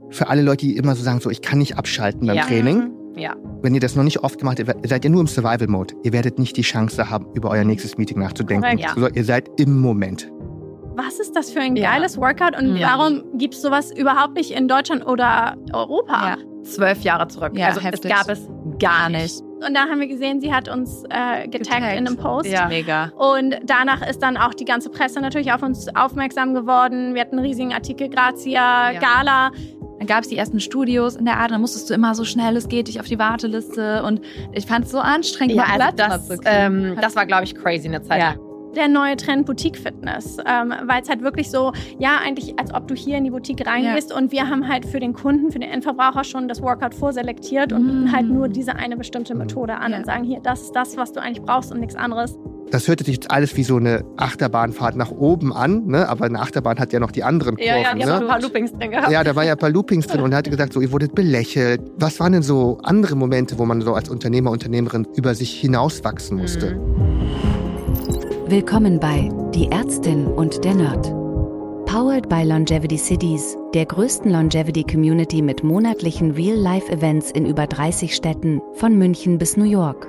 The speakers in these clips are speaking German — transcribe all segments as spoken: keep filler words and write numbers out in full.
für alle Leute, die immer so sagen, so ich kann nicht abschalten beim ja. Training. Ja. Wenn ihr das noch nicht oft gemacht habt, seid ihr nur im Survival-Mode. Ihr werdet nicht die Chance haben, über euer nächstes Meeting nachzudenken. Ja. So, ihr seid im Moment. Was ist das für ein Ja. geiles Workout und Ja. warum gibt es sowas überhaupt nicht in Deutschland oder Europa? Ja. Zwölf Jahre zurück. Ja, also heftig. es gab es gar nicht. Und da haben wir gesehen, sie hat uns äh, getaggt, Getaggt. in einem Post. Ja. Mega. Und danach ist dann auch die ganze Presse natürlich auf uns aufmerksam geworden. Wir hatten einen riesigen Artikel, Grazia, Ja. Gala. Dann gab es die ersten Studios in der Art, dann musstest du immer so schnell es geht dich auf die Warteliste und ich fand es so anstrengend, Ja, mal also Platz das, mal zu kriegen. ähm, das war, glaube ich, crazy eine Zeit. Ja. Der neue Trend Boutique-Fitness, ähm, weil es halt wirklich so, ja, eigentlich als ob du hier in die Boutique reingehst und wir haben halt für den Kunden, für den Endverbraucher schon das Workout vorselektiert und bieten Mm. halt nur diese eine bestimmte Methode an Ja. und sagen, hier, das ist das, was du eigentlich brauchst und nichts anderes. Das hörte sich jetzt alles wie so eine Achterbahnfahrt nach oben an, ne? Aber eine Achterbahn hat ja noch die anderen Kurven. Ja, ja, die ne? haben ein paar Loopings drin gehabt. Ja, da war ja ein paar Loopings drin und er hatte gesagt, so, ihr wurdet belächelt. Was waren denn so andere Momente, wo man so als Unternehmer, Unternehmerin über sich hinauswachsen musste? Willkommen bei Die Ärztin und der Nerd. Powered by Longevity Cities, der größten Longevity-Community mit monatlichen Real-Life-Events in über dreißig Städten, von München bis New York.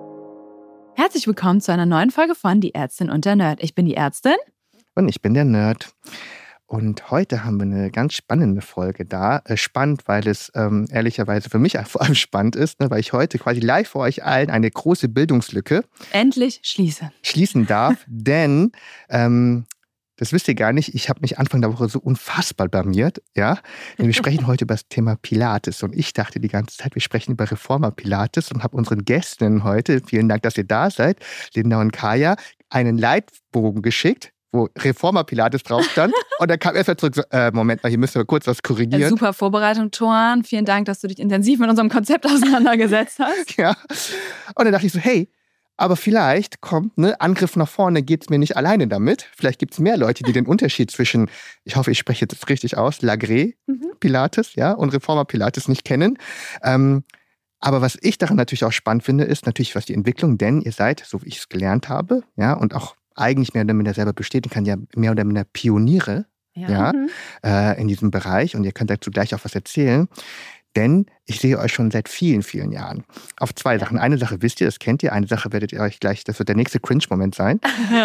Herzlich willkommen zu einer neuen Folge von Die Ärztin und der Nerd. Ich bin die Ärztin. Und ich bin der Nerd. Und heute haben wir eine ganz spannende Folge da. Äh, spannend, weil es ähm, ehrlicherweise für mich vor allem spannend ist, ne, weil ich heute quasi live vor euch allen eine große Bildungslücke Endlich schließen. schließen darf. Denn, ähm, das wisst ihr gar nicht, ich habe mich Anfang der Woche so unfassbar blamiert. Ja? Denn wir sprechen heute über das Thema Pilates. Und ich dachte die ganze Zeit, wir sprechen über Reformer Pilates und habe unseren Gästinnen heute, vielen Dank, dass ihr da seid, Linda und Kaya, einen Leitbogen geschickt, wo Reformer Pilates drauf stand. Und dann kam erst mal zurück, so, äh, Moment mal, hier müssen wir kurz was korrigieren. Äh, super Vorbereitung, Toran. Vielen Dank, dass du dich intensiv mit unserem Konzept auseinandergesetzt hast. Ja. Und dann dachte ich so, hey, aber vielleicht kommt, ne, Angriff nach vorne, geht es mir nicht alleine damit. Vielleicht gibt es mehr Leute, die den Unterschied zwischen, ich hoffe, ich spreche das richtig aus, Lagré Pilates, ja, und Reformer Pilates nicht kennen. Ähm, aber was ich daran natürlich auch spannend finde, ist natürlich, was die Entwicklung, denn ihr seid, so wie ich es gelernt habe, ja, und auch eigentlich mehr oder minder selber bestätigen kann, ja mehr oder minder Pioniere Ja. ja, Mhm. äh, in diesem Bereich. Und ihr könnt dazu gleich auch was erzählen. Denn ich sehe euch schon seit vielen, vielen Jahren. Auf zwei Sachen. Eine Sache wisst ihr, das kennt ihr. Eine Sache werdet ihr euch gleich, das wird der nächste Cringe-Moment sein.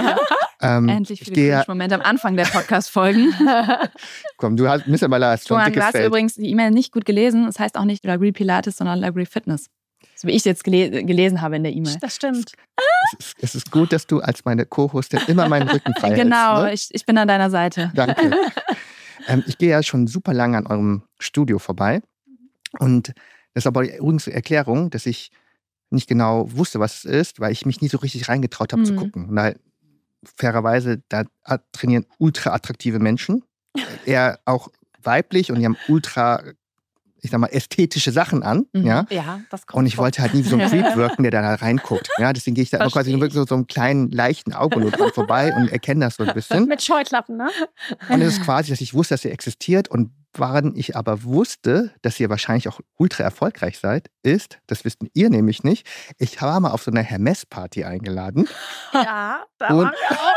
ähm, Endlich ich viele gehe, Momente am Anfang der Podcast-Folgen. komm, du hast, Mister Maler, hast schon ein Toran, du dickes hast Feld. übrigens die E-Mail nicht gut gelesen. Es heißt auch nicht Lagree Pilates, sondern Lagree Fitness. So wie ich es jetzt gele- gelesen habe in der E-Mail. Das stimmt. Es ist, es ist gut, dass du als meine Co-Hostin immer meinen Rücken frei Genau, hältst. Ne? ich, ich bin an deiner Seite. Danke. ähm, ich gehe ja schon super lange an eurem Studio vorbei. Und das ist aber übrigens eine Erklärung, dass ich nicht genau wusste, was es ist, weil ich mich nie so richtig reingetraut habe Mhm. zu gucken. Und da, fairerweise, da trainieren ultra attraktive Menschen, eher auch weiblich und die haben ultra, ich sag mal, ästhetische Sachen an. Mhm. Ja? Ja, das kommt Und ich vor. wollte halt nie wie so ein Creep wirken, der da reinguckt. Ja, deswegen gehe ich da immer quasi nur wirklich so, so einem kleinen, leichten Auge nur dran vorbei und erkenne das so ein bisschen. Mit Scheuklappen, ne? Und es ist quasi, dass ich wusste, dass ihr existiert und woran ich aber wusste, dass ihr wahrscheinlich auch ultra erfolgreich seid, ist, das wisst ihr nämlich nicht, ich war mal auf so einer Hermes-Party eingeladen, Ja, da Und- waren wir auch.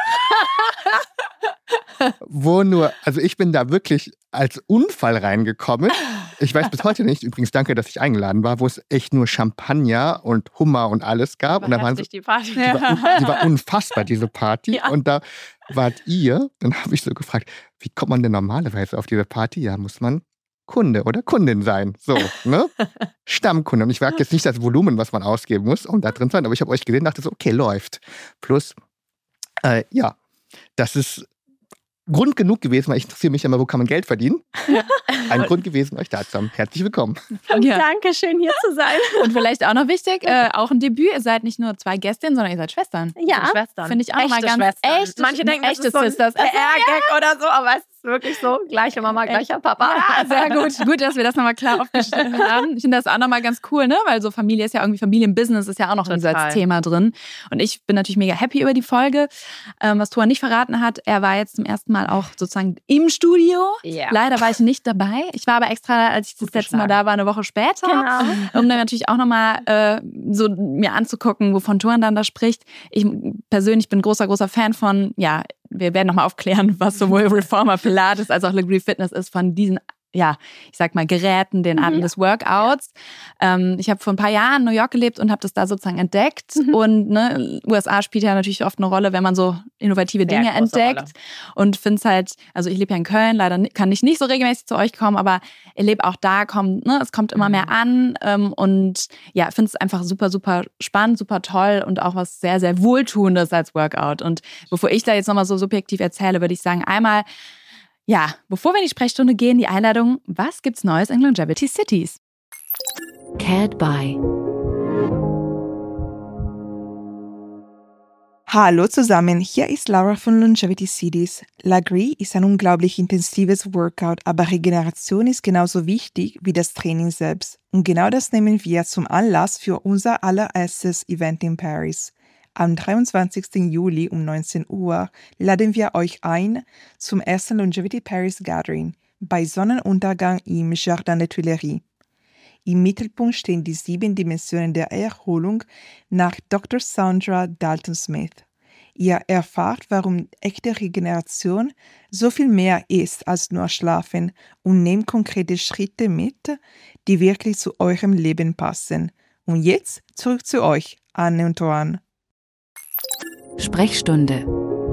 wo nur, also ich bin da wirklich als Unfall reingekommen. Ich weiß bis heute nicht, übrigens danke, dass ich eingeladen war, wo es echt nur Champagner und Hummer und alles gab. Und da waren so, Heftig, die Party. die, war, un- die war unfassbar, diese Party. Ja. Und da wart ihr, dann habe ich so gefragt, wie kommt man denn normalerweise auf diese Party? Ja, muss man Kunde oder Kundin sein. So, ne? Stammkunde. Und ich merke jetzt nicht das Volumen, was man ausgeben muss, um da drin zu sein, aber ich habe euch gesehen und dachte so, okay, läuft. Plus, äh, ja, das ist Grund genug gewesen, weil ich interessiere mich immer, wo kann man Geld verdienen. Ein Grund gewesen, euch da zu haben. Herzlich willkommen. Ja. Danke, schön hier zu sein. Und vielleicht auch noch wichtig, äh, auch ein Debüt. Ihr seid nicht nur zwei Gästinnen, sondern ihr seid Schwestern. Ja, Schwestern. Finde ich auch Echte mal ganz Schwestern. echt. Manche denken, das echte ist so ein Sisters. P R-Gag oder so, aber es ist wirklich so. Gleiche Mama, gleicher Papa. Ja, sehr gut. Gut, dass wir das nochmal klar aufgestellt haben. Ich finde das auch nochmal ganz cool, ne? Weil so Familie ist ja irgendwie, Familienbusiness ist ja auch noch so Total. als Thema drin. Und ich bin natürlich mega happy über die Folge. Ähm, was Toran nicht verraten hat, er war jetzt zum ersten Mal auch sozusagen im Studio. Ja. Leider war ich nicht dabei. Ich war aber extra, als ich das Gut letzte Mal geschlagen. da war, eine Woche später. Genau. Um dann natürlich auch nochmal äh, so mir anzugucken, wovon Toran dann da spricht. Ich persönlich bin großer, großer Fan von, ja, wir werden nochmal aufklären, was sowohl Reformer Pilates als auch Lagree Fitness ist, von diesen ja, ich sag mal, Geräten, den Arten mhm. des Workouts. Ja. Ähm, ich habe vor ein paar Jahren in New York gelebt und habe das da sozusagen entdeckt. Mhm. Und ne, U S A spielt ja natürlich oft eine Rolle, wenn man so innovative Sehr Dinge entdeckt. Rolle. Und finde es halt, also ich lebe ja in Köln, leider kann ich nicht so regelmäßig zu euch kommen, aber ich lebe auch da, kommt, ne, es kommt immer mhm. mehr an. Ähm, und ja, finde es einfach super, super spannend, super toll und auch was sehr, sehr Wohltuendes als Workout. Und bevor ich da jetzt nochmal so subjektiv erzähle, würde ich sagen, einmal, ja, bevor wir in die Sprechstunde gehen, die Einladung, was gibt's Neues in Longevity Cities? Cared by. Hallo zusammen, hier ist Laura von Longevity Cities. Lagree ist ein unglaublich intensives Workout, aber Regeneration ist genauso wichtig wie das Training selbst. Und genau das nehmen wir zum Anlass für unser allererstes Event in Paris. Am dreiundzwanzigsten Juli um neunzehn Uhr laden wir euch ein zum ersten Longevity Paris Gathering bei Sonnenuntergang im Jardin des Tuileries. Im Mittelpunkt stehen die sieben Dimensionen der Erholung nach Doktor Sandra Dalton-Smith. Ihr erfahrt, warum echte Regeneration so viel mehr ist als nur Schlafen und nehmt konkrete Schritte mit, die wirklich zu eurem Leben passen. Und jetzt zurück zu euch, Anne und Toan. Sprechstunde.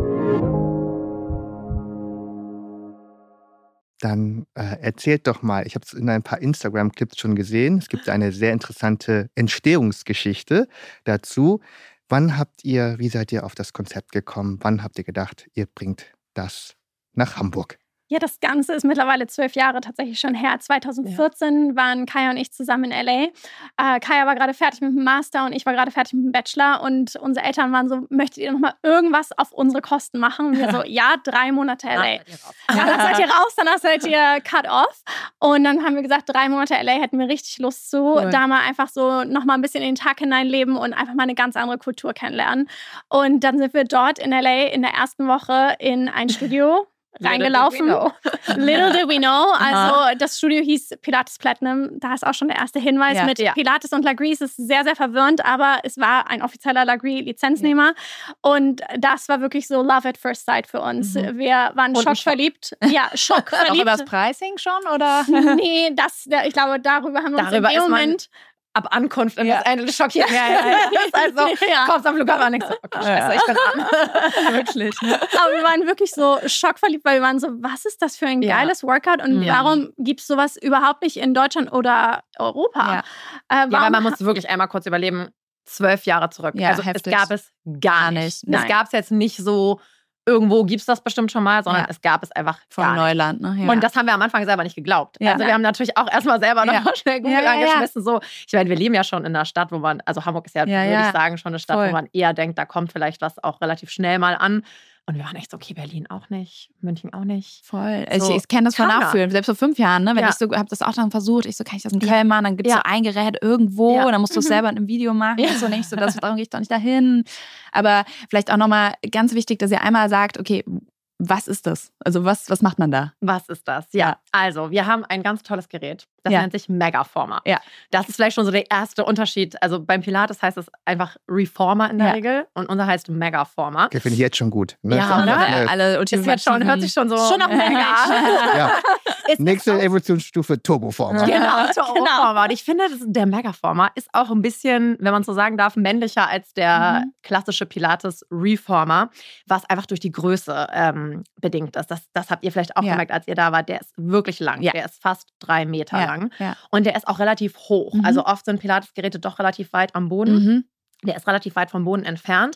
Dann äh, erzählt doch mal, ich habe es in ein paar Instagram-Clips schon gesehen, es gibt eine sehr interessante Entstehungsgeschichte dazu. Wann habt ihr, wie seid ihr auf das Konzept gekommen? Wann habt ihr gedacht, ihr bringt das nach Hamburg? Ja, das Ganze ist mittlerweile zwölf Jahre tatsächlich schon her. zweitausendvierzehn ja. waren Kaya und ich zusammen in L A. Äh, Kaya war gerade fertig mit dem Master und ich war gerade fertig mit dem Bachelor. Und unsere Eltern waren so, möchtet ihr noch mal irgendwas auf unsere Kosten machen? Und wir so, ja, drei Monate L A. Ja, dann seid ihr raus, danach seid ihr cut off. Und dann haben wir gesagt, drei Monate L A hätten wir richtig Lust zu. Cool. Da mal einfach so noch mal ein bisschen in den Tag hineinleben und einfach mal eine ganz andere Kultur kennenlernen. Und dann sind wir dort in L A in der ersten Woche in ein Studio reingelaufen. Little did we know. Little did we know. Also das Studio hieß Pilates Platinum. Da ist auch schon der erste Hinweis ja, mit ja. Pilates und Lagree. Es ist sehr, sehr verwirrend, aber es war ein offizieller Lagree-Lizenznehmer. Ja. Und das war wirklich so Love at First Sight für uns. Mhm. Wir waren und schockverliebt. Schock. Ja, schockverliebt. Auch über das Pricing schon? Oder? Nee, das, ich glaube, darüber haben wir darüber uns in dem Moment... ab Ankunft in ja. das Ende schockiert. Ja, ja, ja. Das ist also, ja. kommst am Flughafen und denkst so, okay, scheiße, ich bin an. Wirklich. Ne? Aber wir waren wirklich so schockverliebt, weil wir waren so, was ist das für ein ja. geiles Workout und ja. warum gibt es sowas überhaupt nicht in Deutschland oder Europa? Ja, äh, ja weil man muss wirklich einmal kurz überleben, zwölf Jahre zurück. Ja, also heftig. Es gab es gar nicht. Nein. Es gab es jetzt nicht so, irgendwo gibt es das bestimmt schon mal, sondern ja. es gab es einfach von Neuland. Ne? Ja. Und das haben wir am Anfang selber nicht geglaubt. Ja. Also wir haben natürlich auch erstmal selber ja. noch mal schnell Google ja, angeschmissen. Ja. So. Ich meine, wir leben ja schon in einer Stadt, wo man, also Hamburg ist ja, ja würde ja. ich sagen, schon eine Stadt, Voll. Wo man eher denkt, da kommt vielleicht was auch relativ schnell mal an. Und wir waren echt so, okay, Berlin auch nicht, München auch nicht. Voll. So, ich ich kenne das von Nachfühlen. Selbst vor fünf Jahren, ne? Wenn ja. ich so, habe das auch dann versucht, ich so, kann ich das in Köln machen? Dann gibt es ja. so ein Gerät irgendwo, ja. dann musst du es selber in einem Video machen. Ja. So nicht so, das, darum gehe ich doch nicht dahin. Aber vielleicht auch nochmal ganz wichtig, dass ihr einmal sagt, okay, was ist das? Also was, was macht man da? Was ist das? Ja, ja. Also wir haben ein ganz tolles Gerät. Das ja. nennt sich Megaformer. Ja. Das ist vielleicht schon so der erste Unterschied. Also beim Pilates heißt es einfach Reformer in der ja. Regel und unser heißt Megaformer. Okay, finde ich jetzt schon gut. Ne? Ja, ne? Alle, alle ist jetzt schon, hört sich schon so... Schon noch mega. ja. Nächste Evolutionsstufe, Turboformer. Genau, Turboformer. Und ich finde, das, der Megaformer ist auch ein bisschen, wenn man so sagen darf, männlicher als der mhm. klassische Pilates-Reformer, was einfach durch die Größe ähm, bedingt ist. Das, das habt ihr vielleicht auch ja. gemerkt, als ihr da wart. Der ist wirklich lang. Ja. Der ist fast drei Meter ja. lang. Ja. Und der ist auch relativ hoch. Mhm. Also oft sind Pilates-Geräte doch relativ weit am Boden. Mhm. Der ist relativ weit vom Boden entfernt.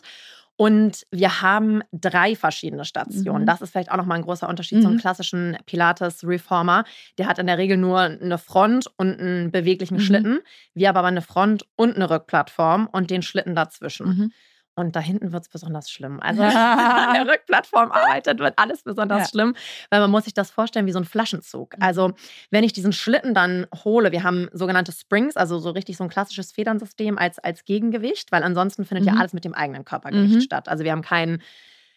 Und wir haben drei verschiedene Stationen. Mhm. Das ist vielleicht auch nochmal ein großer Unterschied mhm. zum klassischen Pilates-Reformer. Der hat in der Regel nur eine Front und einen beweglichen mhm. Schlitten. Wir haben aber eine Front und eine Rückplattform und den Schlitten dazwischen. Mhm. Und da hinten wird es besonders schlimm. Also wenn man an der Rückplattform arbeitet, wird alles besonders ja. schlimm, weil man muss sich das vorstellen wie so ein Flaschenzug. Also wenn ich diesen Schlitten dann hole, wir haben sogenannte Springs, also so richtig so ein klassisches Federnsystem als, als Gegengewicht, weil ansonsten findet mhm. ja alles mit dem eigenen Körpergewicht mhm. statt. Also wir haben keinen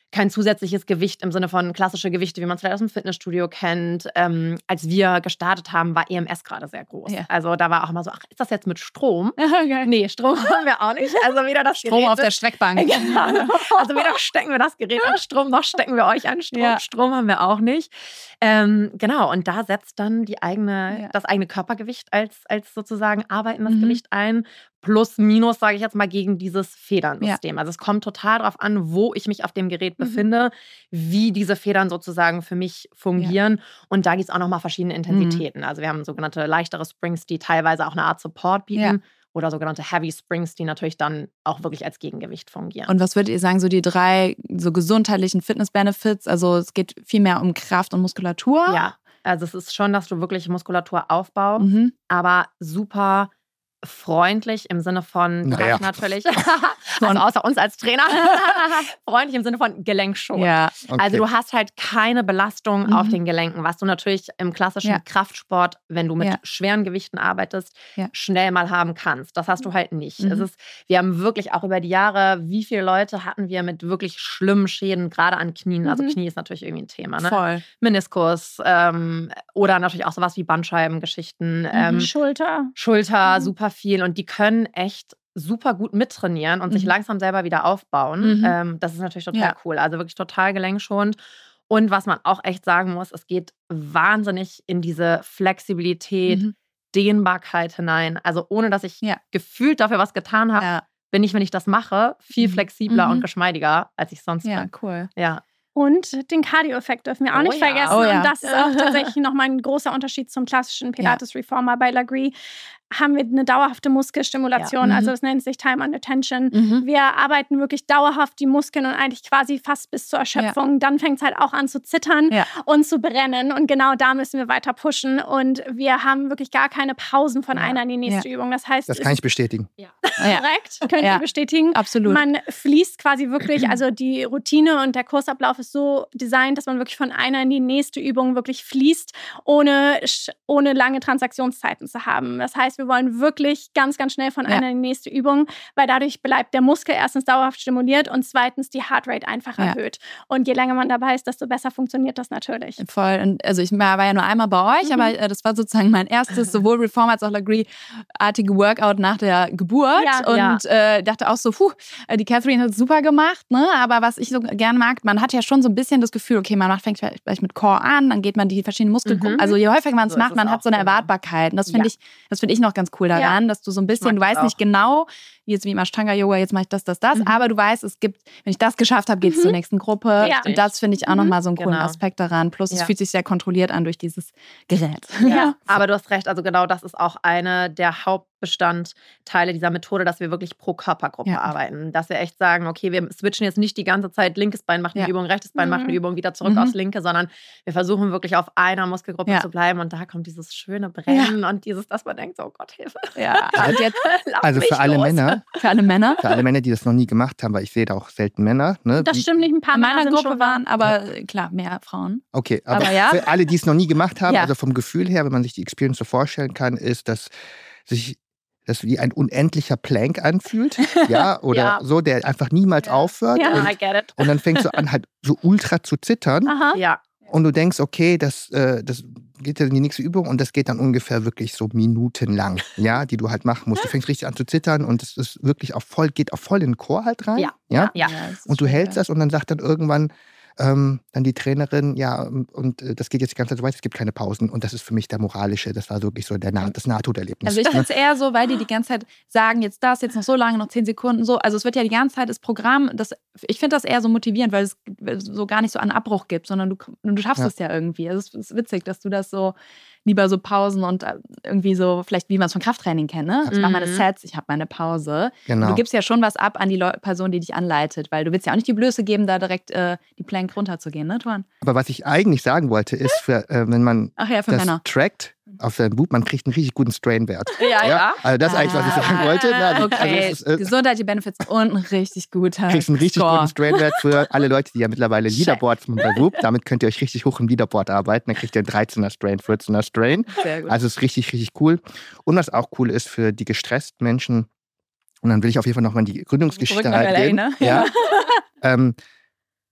kein zusätzliches Gewicht im Sinne von klassische Gewichte, wie man es vielleicht aus dem Fitnessstudio kennt. Ähm, als wir gestartet haben, war E M S gerade sehr groß. Ja. Also da war auch immer so, ach, ist das jetzt mit Strom? Okay. Nee, Strom haben wir auch nicht. Also weder das Strom Gerät auf der Streckbank. Genau. Also weder stecken wir das Gerät an Strom, noch stecken wir euch an Strom. Ja. Strom haben wir auch nicht. Ähm, genau, und da setzt dann die eigene, ja. das eigene Körpergewicht als, als sozusagen arbeitendes mhm. Gewicht ein. Plus, minus, sage ich jetzt mal, gegen dieses Federnsystem. Ja. Also es kommt total darauf an, wo ich mich auf dem Gerät befinde, mhm. wie diese Federn sozusagen für mich fungieren. Ja. Und da gibt es auch nochmal verschiedene Intensitäten. Mhm. Also wir haben sogenannte leichtere Springs, die teilweise auch eine Art Support bieten. Ja. Oder sogenannte Heavy Springs, die natürlich dann auch wirklich als Gegengewicht fungieren. Und was würdet ihr sagen, so die drei so gesundheitlichen Fitness-Benefits? Also es geht viel mehr um Kraft und Muskulatur? Ja, also es ist schon, dass du wirklich Muskulatur aufbaust, mhm. aber super freundlich im Sinne von naja. natürlich, also außer uns als Trainer, freundlich im Sinne von Gelenkschonend. Ja. Okay. Also du hast halt keine Belastung mhm. auf den Gelenken, was du natürlich im klassischen ja. Kraftsport, wenn du mit ja. schweren Gewichten arbeitest, ja. schnell mal haben kannst. Das hast du halt nicht. Mhm. Es ist, wir haben wirklich auch über die Jahre, wie viele Leute hatten wir mit wirklich schlimmen Schäden, gerade an Knien. Mhm. Also Knie ist natürlich irgendwie ein Thema. Ne? Voll. Meniskus ähm, oder natürlich auch sowas wie Bandscheibengeschichten. Mhm. Ähm, Schulter. Schulter, mhm. super viel und die können echt super gut mittrainieren und mhm. sich langsam selber wieder aufbauen. Mhm. Ähm, das ist natürlich total ja. cool. Also wirklich total gelenkschonend. Und was man auch echt sagen muss, es geht wahnsinnig in diese Flexibilität, mhm. Dehnbarkeit hinein. Also ohne, dass ich ja. gefühlt dafür was getan habe, ja. bin ich, wenn ich das mache, viel flexibler mhm. und geschmeidiger, als ich sonst ja, bin. Ja, cool. Ja. Und den Cardio-Effekt dürfen wir auch oh nicht ja. vergessen. Oh ja. Und das ist auch tatsächlich nochmal ein großer Unterschied zum klassischen Pilates-Reformer. Bei Lagree haben wir eine dauerhafte Muskelstimulation. Ja. Mhm. Also es nennt sich Time under Tension. Mhm. Wir arbeiten wirklich dauerhaft die Muskeln und eigentlich quasi fast bis zur Erschöpfung. Ja. Dann fängt es halt auch an zu zittern ja. und zu brennen. Und genau da müssen wir weiter pushen. Und wir haben wirklich gar keine Pausen von ja. einer in die nächste ja. Übung. Das heißt, das kann ich bestätigen. Ja. Korrekt, könnt ja. ihr bestätigen. Absolut. Man fließt quasi wirklich, also die Routine und der Kursablauf ist so designt, dass man wirklich von einer in die nächste Übung wirklich fließt, ohne, ohne lange Transaktionszeiten zu haben. Das heißt, wir wollen wirklich ganz, ganz schnell von ja. einer in die nächste Übung, weil dadurch bleibt der Muskel erstens dauerhaft stimuliert und zweitens die Heartrate einfach ja. erhöht. Und je länger man dabei ist, desto besser funktioniert das natürlich. Voll. Und also ich war ja nur einmal bei euch, mhm. aber äh, das war sozusagen mein erstes, sowohl Reformer als auch Lagree-artige Workout nach der Geburt. Ja. Und ja. äh, dachte auch so, puh, die Catherine hat es super gemacht, ne? Aber was ich so gerne mag, man hat ja schon so ein bisschen das Gefühl, okay, man macht, fängt vielleicht mit Core an, dann geht man die verschiedenen Muskelgruppen. Mhm. Also je häufiger man es so macht, man hat so eine Erwartbarkeit. Und das finde ja. ich, das finde ich noch ganz cool daran, ja. dass du so ein bisschen, du weißt auch. nicht genau, jetzt wie im Ashtanga-Yoga, jetzt mache ich das, das, das, mhm. aber du weißt, es gibt, wenn ich das geschafft habe, geht es mhm. zur nächsten Gruppe. Ja. Und das finde ich auch mhm. nochmal so einen coolen genau. Aspekt daran. Plus ja. es fühlt sich sehr kontrolliert an durch dieses Gerät. Ja, aber du hast recht, also genau das ist auch eine der Hauptbestandteile dieser Methode, dass wir wirklich pro Körpergruppe ja. arbeiten. Dass wir echt sagen, okay, wir switchen jetzt nicht die ganze Zeit, linkes Bein macht eine ja. Übung, rechtes Bein mhm. macht eine Übung, wieder zurück mhm. aufs linke, sondern wir versuchen wirklich auf einer Muskelgruppe ja. zu bleiben und da kommt dieses schöne Brennen ja. und dieses, dass man denkt, oh Gott, Hilfe. Ja. Und jetzt, also für alle los. Männer, für alle Männer, für alle Männer, die das noch nie gemacht haben, weil ich sehe da auch selten Männer. Ne? Das stimmt nicht, ein paar in Männer meiner Gruppe schon waren, aber klar, mehr Frauen. Okay, aber, aber ja. für alle, die es noch nie gemacht haben, ja. also vom Gefühl her, wenn man sich die Experience so vorstellen kann, ist, dass sich das wie ein unendlicher Plank anfühlt, ja, oder ja. so, der einfach niemals ja. aufhört. Ja, und, I get it. und dann fängst du an, halt so ultra zu zittern. Aha. Ja. Und du denkst, okay, das, äh, das geht ja in die nächste Übung und das geht dann ungefähr wirklich so minutenlang, ja, die du halt machen musst. Du fängst richtig an zu zittern und es ist wirklich auch voll, geht auch voll in den Chor halt rein. Ja. ja? ja. Und du hältst das und dann sagt dann irgendwann ähm, dann die Trainerin, ja, und äh, das geht jetzt die ganze Zeit so weit, es gibt keine Pausen. Und das ist für mich der moralische, das war wirklich so der Na- das Nahtoderlebnis. Also ich finde es eher so, weil die die ganze Zeit sagen, jetzt das, jetzt noch so lange, noch zehn Sekunden, so. Also es wird ja die ganze Zeit das Programm, das, ich finde das eher so motivierend, weil es so gar nicht so einen Abbruch gibt, sondern du, du schaffst ja. es ja irgendwie. Also es ist witzig, dass du das so lieber so Pausen und irgendwie so, vielleicht wie man es von Krafttraining kennt, ne? Ich mache meine Sets, ich habe meine Pause. Genau. Du gibst ja schon was ab an die Leu- Person, die dich anleitet, weil du willst ja auch nicht die Blöße geben, da direkt äh, die Plank runterzugehen, ne, Tuan? Aber was ich eigentlich sagen wollte, ist, für, äh, wenn man Ach ja, für das Männer. trackt auf seinem Boot, man kriegt einen richtig guten Strain-Wert. Ja, ja. Also das ist eigentlich, was ich sagen wollte. Na, Okay, also es ist, äh, Gesundheit, die Benefits und ein richtig guter Du kriegst einen richtig Score. guten Strain-Wert für alle Leute, die ja mittlerweile Leaderboards machen bei Whoop. Damit könnt ihr euch richtig hoch im Leaderboard arbeiten. Dann kriegt ihr einen dreizehner Strain, vierzehner Strain. Sehr gut. Also es ist richtig, richtig cool. Und was auch cool ist für die gestressten Menschen, und dann will ich auf jeden Fall nochmal in die Gründungsgeschichte Zurück nach L A, reingehen. ne? Ja. ähm,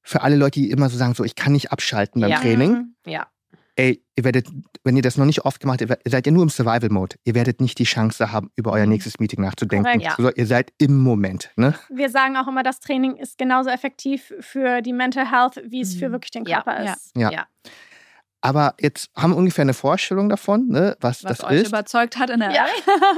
für alle Leute, die immer so sagen, so ich kann nicht abschalten beim Ja. Training. Ja. Ey, ihr werdet, wenn ihr das noch nicht oft gemacht habt, ihr seid ja nur im Survival-Mode. Ihr werdet nicht die Chance haben, über euer nächstes Meeting nachzudenken. Korrekt, ja. Also, ihr seid im Moment. Ne? Wir sagen auch immer, das Training ist genauso effektiv für die Mental Health, wie es für wirklich den Ja. Körper Ja. ist. Ja. Ja. Aber jetzt haben wir ungefähr eine Vorstellung davon, ne, was, Was das euch ist. überzeugt hat in der Ja.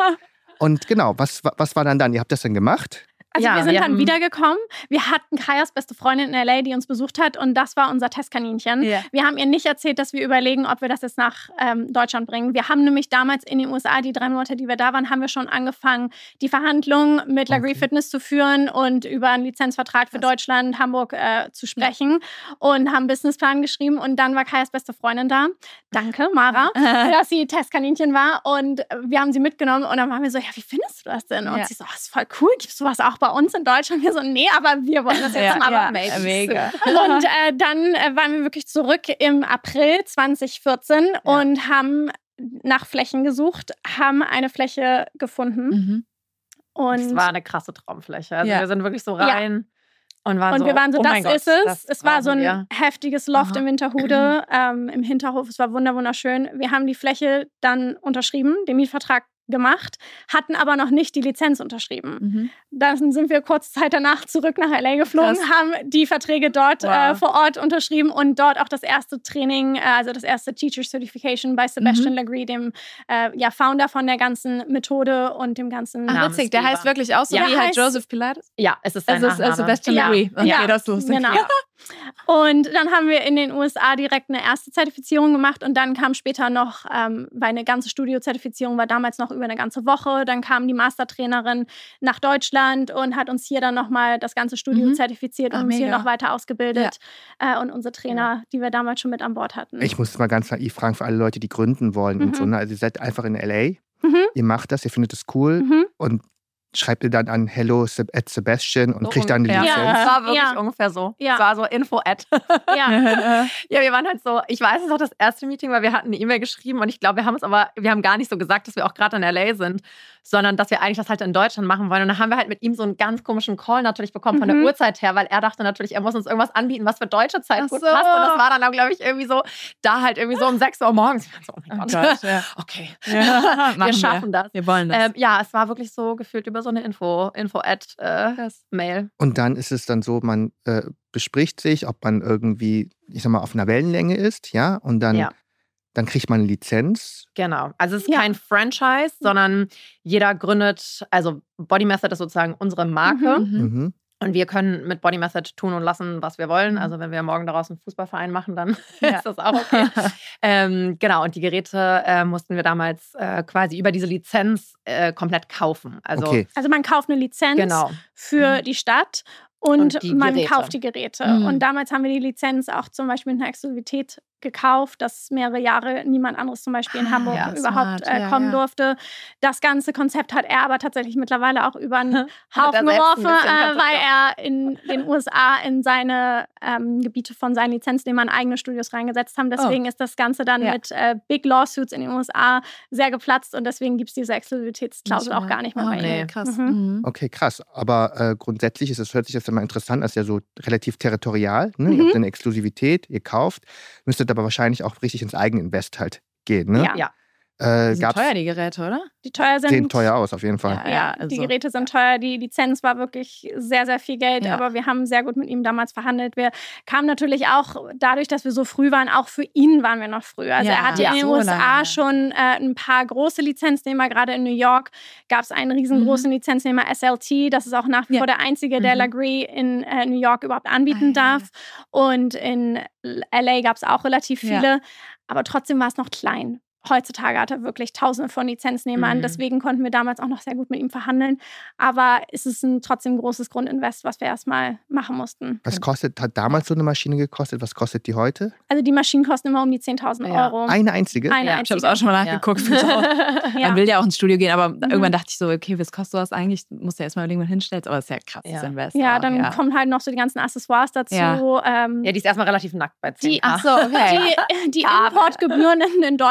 Und genau, was, was war dann dann? Ihr habt das dann gemacht? Also Ja, wir sind wir dann haben- wiedergekommen. Wir hatten Kajas beste Freundin in L A, die uns besucht hat und das war unser Testkaninchen. Ja. Wir haben ihr nicht erzählt, dass wir überlegen, ob wir das jetzt nach ähm, Deutschland bringen. Wir haben nämlich damals in den U S A, die drei Monate, die wir da waren, haben wir schon angefangen, die Verhandlungen mit Lagree Okay. Fitness zu führen und über einen Lizenzvertrag für Deutschland, Hamburg äh, zu sprechen und haben einen Businessplan geschrieben und dann war Kajas beste Freundin da. Danke, Mara, dass sie Testkaninchen war und wir haben sie mitgenommen und dann waren wir so, ja, wie findest du das denn? Und Ja. sie so, oh, das ist voll cool, gibt es sowas auch bei uns in Deutschland? Wir so, nee, aber wir wollen das jetzt Ja, machen. ja, Aber mega. und äh, dann äh, waren wir wirklich zurück im April zwanzig vierzehn und haben nach Flächen gesucht, haben eine Fläche gefunden. Mhm. Und, Es war eine krasse Traumfläche. Also Ja. wir sind wirklich so rein und waren und so, wir waren so, oh das mein Gott, ist es. das es war so ein brauchen wir. heftiges Loft Aha. im Winterhude, ähm, im Hinterhof. Es war wunderschön. Wir haben die Fläche dann unterschrieben, den Mietvertrag gemacht, hatten aber noch nicht die Lizenz unterschrieben. Mhm. Dann sind wir kurz Zeit danach zurück nach L A geflogen, Krass. haben die Verträge dort Wow. äh, vor Ort unterschrieben und dort auch das erste Training, äh, also das erste Teacher Certification bei Sebastian Mhm. Lagree, dem äh, ja, Founder von der ganzen Methode und dem ganzen... Ach, witzig, der Namensgeber. heißt wirklich auch so Ja, wie halt heißt- Joseph Pilates? Ja, es ist sein Es ist äh, Nachname. Sebastian Ja. Lagree. Okay, Ja. das ist lustig. Genau. Und dann haben wir in den U S A direkt eine erste Zertifizierung gemacht und dann kam später noch, ähm, weil eine ganze Studio-Zertifizierung war damals noch über eine ganze Woche, dann kam die Mastertrainerin nach Deutschland und hat uns hier dann nochmal das ganze Studio Mhm. zertifiziert und Ach, uns hier mega. noch weiter ausgebildet. Äh, und unsere Trainer, die wir damals schon mit an Bord hatten. Ich muss mal ganz naiv fragen für alle Leute, die gründen wollen und Mhm. so. Ne? Also ihr seid einfach in L A, Mhm. ihr macht das, ihr findet es cool Mhm. und schreibt ihr dann an Hello Seb- at Sebastian und So kriegt dann die ungefähr. Lizenz. Ja. Es war wirklich Ja. ungefähr so. Ja. Es war so Info-Ad. Ja. Ja, wir waren halt so, ich weiß es auch das erste Meeting, weil wir hatten eine E-Mail geschrieben und ich glaube, wir haben es aber, wir haben gar nicht so gesagt, dass wir auch gerade in L A sind, sondern dass wir eigentlich das halt in Deutschland machen wollen. Und dann haben wir halt mit ihm so einen ganz komischen Call natürlich bekommen von Mhm. der Uhrzeit her, weil er dachte natürlich, er muss uns irgendwas anbieten, was für deutsche Zeit Ach gut so. passt. Und das war dann, glaube ich, irgendwie so, da halt irgendwie so um sechs Uhr morgens. Ich war so, oh mein Oh Gott. Gott, ja. Okay, Ja, machen wir schaffen das. Wir wollen das. Ähm, ja, es war wirklich so gefühlt über so eine Info, Info-Ad-Mail. Krass. Und dann ist es dann so, man äh, bespricht sich, ob man irgendwie, ich sag mal, auf einer Wellenlänge ist, ja, und dann, Ja. dann kriegt man eine Lizenz. Genau. Also es ist Ja. kein Franchise, sondern jeder gründet, also Body Method ist sozusagen unsere Marke. Mhm. Mhm. Und wir können mit Body Method tun und lassen, was wir wollen. Mhm. Also wenn wir morgen daraus einen Fußballverein machen, dann Ja. ist das auch okay. ähm, genau, und die Geräte äh, mussten wir damals äh, quasi über diese Lizenz äh, komplett kaufen. Also Okay. Also man kauft eine Lizenz genau. für die Stadt und, Und die man Geräte. kauft die Geräte. Mhm. Und damals haben wir die Lizenz auch zum Beispiel mit einer Exklusivität gekauft, dass mehrere Jahre niemand anderes zum Beispiel in Ah, Hamburg ja, überhaupt smart. äh, Ja, kommen ja. durfte. Das ganze Konzept hat er aber tatsächlich mittlerweile auch über einen Hat er Haufen selbst ein geworfen, bisschen äh, kaputt weil er in den U S A in seine ähm, Gebiete von seinen Lizenznehmern eigene Studios reingesetzt haben. Deswegen ist das Ganze dann Ja. mit äh, Big Lawsuits in den U S A sehr geplatzt und deswegen gibt es diese Exklusivitätsklausel auch gar nicht mehr oh, bei nee, ihm. krass. Mhm. Mhm. Okay, krass. Aber äh, grundsätzlich ist es, hört sich das immer interessant, als ja so relativ territorial. Ne? Ihr Mhm. habt eine Exklusivität, ihr kauft, müsstet aber wahrscheinlich auch richtig ins Eigeninvest halt gehen. Ne? Ja. Ja. Äh, Die sind gab's, teuer, die Geräte, oder? Die teuer sind. sehen teuer aus, auf jeden Fall. Ja, Ja, also- die Geräte sind teuer, die Lizenz war wirklich sehr, sehr viel Geld, Ja. aber wir haben sehr gut mit ihm damals verhandelt. Wir kamen natürlich auch dadurch, dass wir so früh waren, auch für ihn waren wir noch früh. Also Ja, er hatte ja, in den so U S A lange. schon äh, ein paar große Lizenznehmer, gerade in New York gab es einen riesengroßen Lizenznehmer, S L T, das ist auch nach wie Ja. vor der einzige, der Mhm. Lagree in äh, New York überhaupt anbieten Ah, ja, darf. Und in L A gab es auch relativ Ja. viele, aber trotzdem war es noch klein. Heutzutage hat er wirklich tausende von Lizenznehmern. Mhm. Deswegen konnten wir damals auch noch sehr gut mit ihm verhandeln. Aber es ist ein trotzdem großes Grundinvest, was wir erstmal machen mussten. Was kostet, hat damals so eine Maschine gekostet? Was kostet die heute? Also die Maschinen kosten immer um die zehntausend Ja. Euro. Eine einzige? Eine Ja, Ich habe es einzige. auch schon mal nachgeguckt. find's auch- Ja. Man will ja auch ins Studio gehen, aber Mhm. irgendwann dachte ich so, okay, was kostet sowas eigentlich? Musst du erstmal überlegen, was du hinstellst. Aber es ist ja krass, Ja. das Invest. Ja, auch, dann ja. kommen halt noch so die ganzen Accessoires dazu. Ja. Ähm, Ja, die ist erstmal relativ nackt bei zehn Die- K. Ach so, okay. die, die Kabel. Importgebühren in, in Deutschland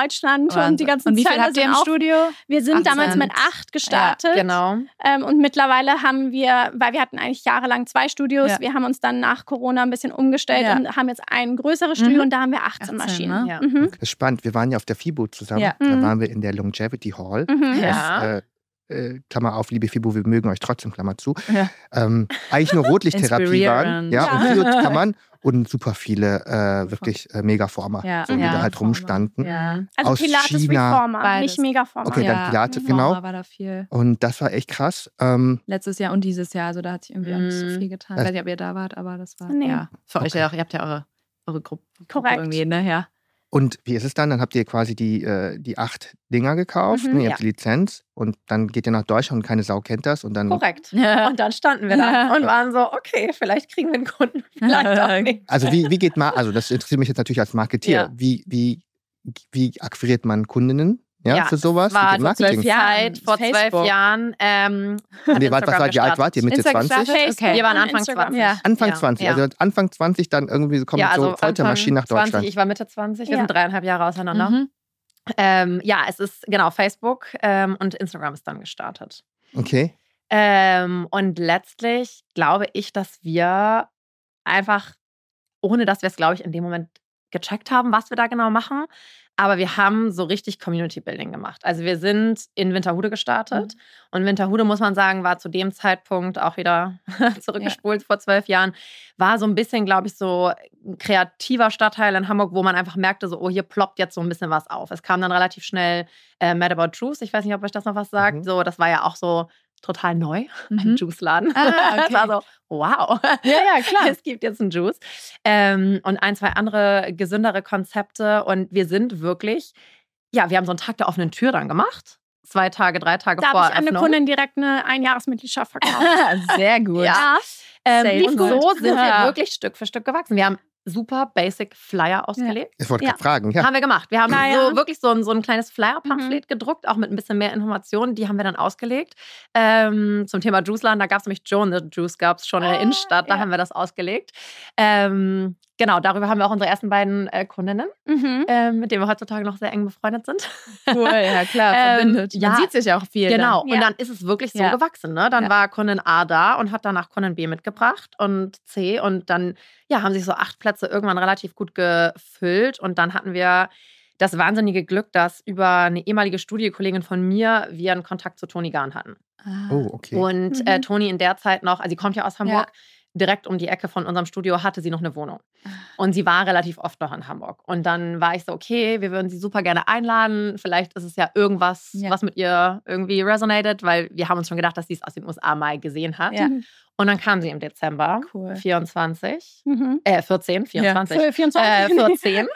und, und die ganzen Und wie viel Zöllner habt ihr sind im auch, Studio? Wir sind achtzehn. damals mit acht gestartet. Ja, genau. Ähm, und mittlerweile haben wir, weil wir hatten eigentlich jahrelang zwei Studios, Ja. wir haben uns dann nach Corona ein bisschen umgestellt Ja. und haben jetzt ein größeres Studio Mhm. und da haben wir achtzehn, achtzehn, Maschinen. ne? Ja. Mhm. Das ist spannend. Wir waren ja auf der FIBO zusammen. Ja. Da Mhm. waren wir in der Longevity Hall. Mhm. Ja. Äh, äh, Klammer auf, liebe FIBO, wir mögen euch trotzdem, Klammer zu. Ja. Ähm, eigentlich nur Rotlichttherapie waren. Inspirierend. Ja, Ja. und Kryokammern und super viele äh, wirklich äh, Megaformer, Ja. so, die Ja. da halt rumstanden. Ja. Also Aus Pilates China. Reformer, Beides. nicht Megaformer. Okay, dann Pilates, genau. Reformer war da viel. Und das war echt krass. Ähm, Letztes Jahr und dieses Jahr, also da hat sich irgendwie auch nicht so Mhm. viel getan. Das- Weiß nicht, ob ihr da wart, aber das war, Nee. ja. Für euch ja auch, ihr habt ja eure, eure Gruppe, Gruppe Korrekt. irgendwie, ne, ja. und wie ist es dann? Dann habt ihr quasi die, äh, die acht Dinger gekauft, Mhm, ne? Ihr ja. habt die Lizenz und dann geht ihr nach Deutschland und keine Sau kennt das und dann. Korrekt. Ja. Und dann standen wir da und waren so, okay, vielleicht kriegen wir einen Kunden, vielleicht auch nicht. Also wie, wie geht man, also das interessiert mich jetzt natürlich als Marketeer. Ja. Wie, wie, wie akquiriert man Kundinnen ja, Ja, für sowas? war Wie geht so Marketing? zwölf Jahre. Zeit, vor zwölf Facebook. Jahren. Ähm, Und ihr wart, was Instagram seid, wie alt gestartet. wart ihr? Mitte Insta zwanzig? gestartet? Facebook Okay. Wir waren und Anfang Instagram. zwanzig. Ja. Anfang Ja, zwanzig. ja. Also Anfang zwanzig dann irgendwie kommen Ja, also so Foltermaschinen nach Anfang Deutschland. zwanzig, ich war Mitte zwanzig, wir Ja. sind dreieinhalb Jahre auseinander. Mhm. Ähm, ja, es ist genau Facebook ähm, und Instagram ist dann gestartet. Okay. Ähm, und letztlich glaube ich, dass wir einfach, ohne dass wir es, glaube ich, in dem Moment gecheckt haben, was wir da genau machen, aber wir haben so richtig Community Building gemacht. Also wir sind in Winterhude gestartet Mhm. und Winterhude, muss man sagen, war zu dem Zeitpunkt auch wieder zurückgespult vor zwölf Jahren, war so ein bisschen, glaube ich, so ein kreativer Stadtteil in Hamburg, wo man einfach merkte, so, oh, hier ploppt jetzt so ein bisschen was auf. Es kam dann relativ schnell äh, Mad About Truth. Ich weiß nicht, ob euch das noch was sagt. Mhm. So, das war ja auch so total neu, ein Mhm. Juice-Laden. Ah, okay. Das war so, wow. Ja, ja, klar. Es gibt jetzt einen Juice. Ähm, und ein, zwei andere gesündere Konzepte. Und wir sind wirklich, ja, wir haben so einen Tag der offenen Tür dann gemacht. Zwei Tage, drei Tage Da vor habe ich an eine Eröffnung. Kundin direkt eine Einjahresmitgliedschaft verkauft. Sehr gut. Ja. Ähm, Safe und so Gold. sind wir Ja. wirklich Stück für Stück gewachsen. Wir haben super basic Flyer ausgelegt. Ich wollte Ja. gerade fragen. Ja. Haben wir gemacht. Wir haben Flyer. so wirklich so ein, so ein kleines Flyer-Pamphlet gedruckt, auch mit ein bisschen mehr Informationen. Die haben wir dann ausgelegt. Ähm, zum Thema Juice-Laden, da gab es nämlich Joe the Juice, gab es schon in der Ah, Innenstadt. Da ja. haben wir das ausgelegt. Ähm, genau, darüber haben wir auch unsere ersten beiden äh, Kundinnen, Mhm. ähm, mit denen wir heutzutage noch sehr eng befreundet sind. Cool, ja klar, Ähm, verbindet. ja. Man sieht sich ja auch viel. Genau, Dann. und Ja. dann ist es wirklich so Ja. gewachsen. Ne? Dann Ja. war Kundin A da und hat danach Kundin B mitgebracht und C. Und dann ja, haben sich so acht Plätze irgendwann relativ gut gefüllt. Und dann hatten wir das wahnsinnige Glück, dass über eine ehemalige Studiekollegin von mir wir einen Kontakt zu Toni Gahn hatten. Ah. Oh, okay. Und Mhm. äh, Toni in der Zeit noch, also sie kommt ja aus Hamburg, direkt um die Ecke von unserem Studio hatte sie noch eine Wohnung. Und sie war relativ oft noch in Hamburg. Und dann war ich so, okay, wir würden sie super gerne einladen. Vielleicht ist es ja irgendwas, Ja. was mit ihr irgendwie resonated, weil wir haben uns schon gedacht, dass sie es aus den U S A mal gesehen hat. Ja. Und dann kam sie im Dezember Cool. vierundzwanzig, Mhm. äh, vierzehn, vierundzwanzig, Für vierundzwanzig. äh, vierzehn.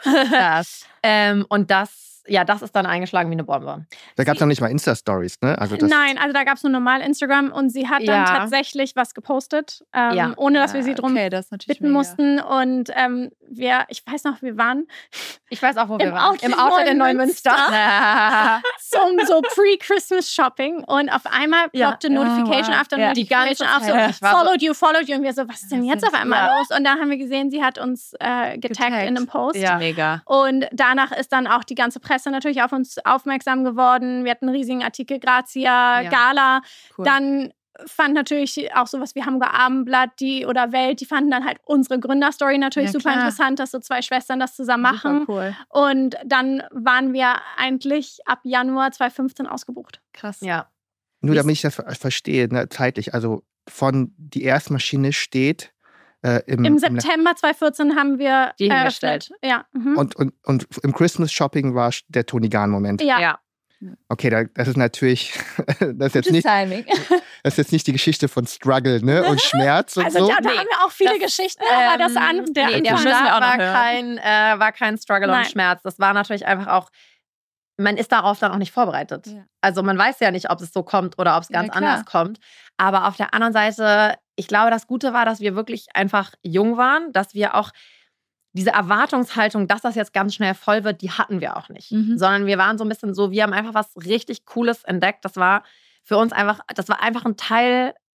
ähm, und das, ja, das ist dann eingeschlagen wie eine Bombe. Da gab es noch nicht mal Insta-Stories, ne? Also das, Nein, also da gab es nur normal Instagram und sie hat dann Ja. tatsächlich was gepostet, ähm, Ja. ohne dass wir sie Ah, drum okay, das ist natürlich bitten mega. mussten. Und ähm, wir, ich weiß noch, wir waren Ich weiß auch, wo wir Im waren. Outlet Im Outlet in Neumünster. Neumünster. zum so Pre-Christmas-Shopping und auf einmal Ja. ploppte Notification Ah, wow. after Ja. Die Notification ganze after Zeit. Ich war so- followed you, followed you und wir so, was ist denn jetzt auf einmal Ja. los? Und dann haben wir gesehen, sie hat uns äh, getaggt, Getaggt. in einem Post. Ja. Mega. Und danach ist dann auch die ganze Presse natürlich auf uns aufmerksam geworden. Wir hatten einen riesigen Artikel, Grazia, Ja. Gala. Cool. Dann fand natürlich auch sowas wie Hamburger Abendblatt die oder Welt, die fanden dann halt unsere Gründerstory natürlich Ja, super klar. interessant, dass so zwei Schwestern das zusammen machen. Super cool. Und dann waren wir eigentlich ab Januar zwanzig fünfzehn ausgebucht. Krass. Ja. nur damit ich das ver- verstehe, ne, zeitlich. Also von die erste Maschine steht äh, im, Im September zwanzig vierzehn haben wir Die eröffnet. hingestellt. Ja. Mhm. und, und, und im Christmas-Shopping war der Toni Gahn-Moment. ja. ja. Okay, da, das ist natürlich, das ist, jetzt Gutes nicht, Timing. das ist jetzt nicht die Geschichte von Struggle, ne? Und Schmerz und Also so. da, da Nee, haben wir auch viele das, Geschichten, aber das an der nee, Okay. der müssen wir Start auch noch war hören. kein, äh, war kein Struggle Nein. und Schmerz. Das war natürlich einfach auch, man ist darauf dann auch nicht vorbereitet. Ja. Also man weiß ja nicht, ob es so kommt oder ob es Ja, ganz klar. anders kommt. Aber auf der anderen Seite, ich glaube, das Gute war, dass wir wirklich einfach jung waren, dass wir auch diese Erwartungshaltung, dass das jetzt ganz schnell voll wird, die hatten wir auch nicht. Mhm. Sondern wir waren so ein bisschen so, wir haben einfach was richtig Cooles entdeckt. Das war für uns einfach, das war einfach ein Teil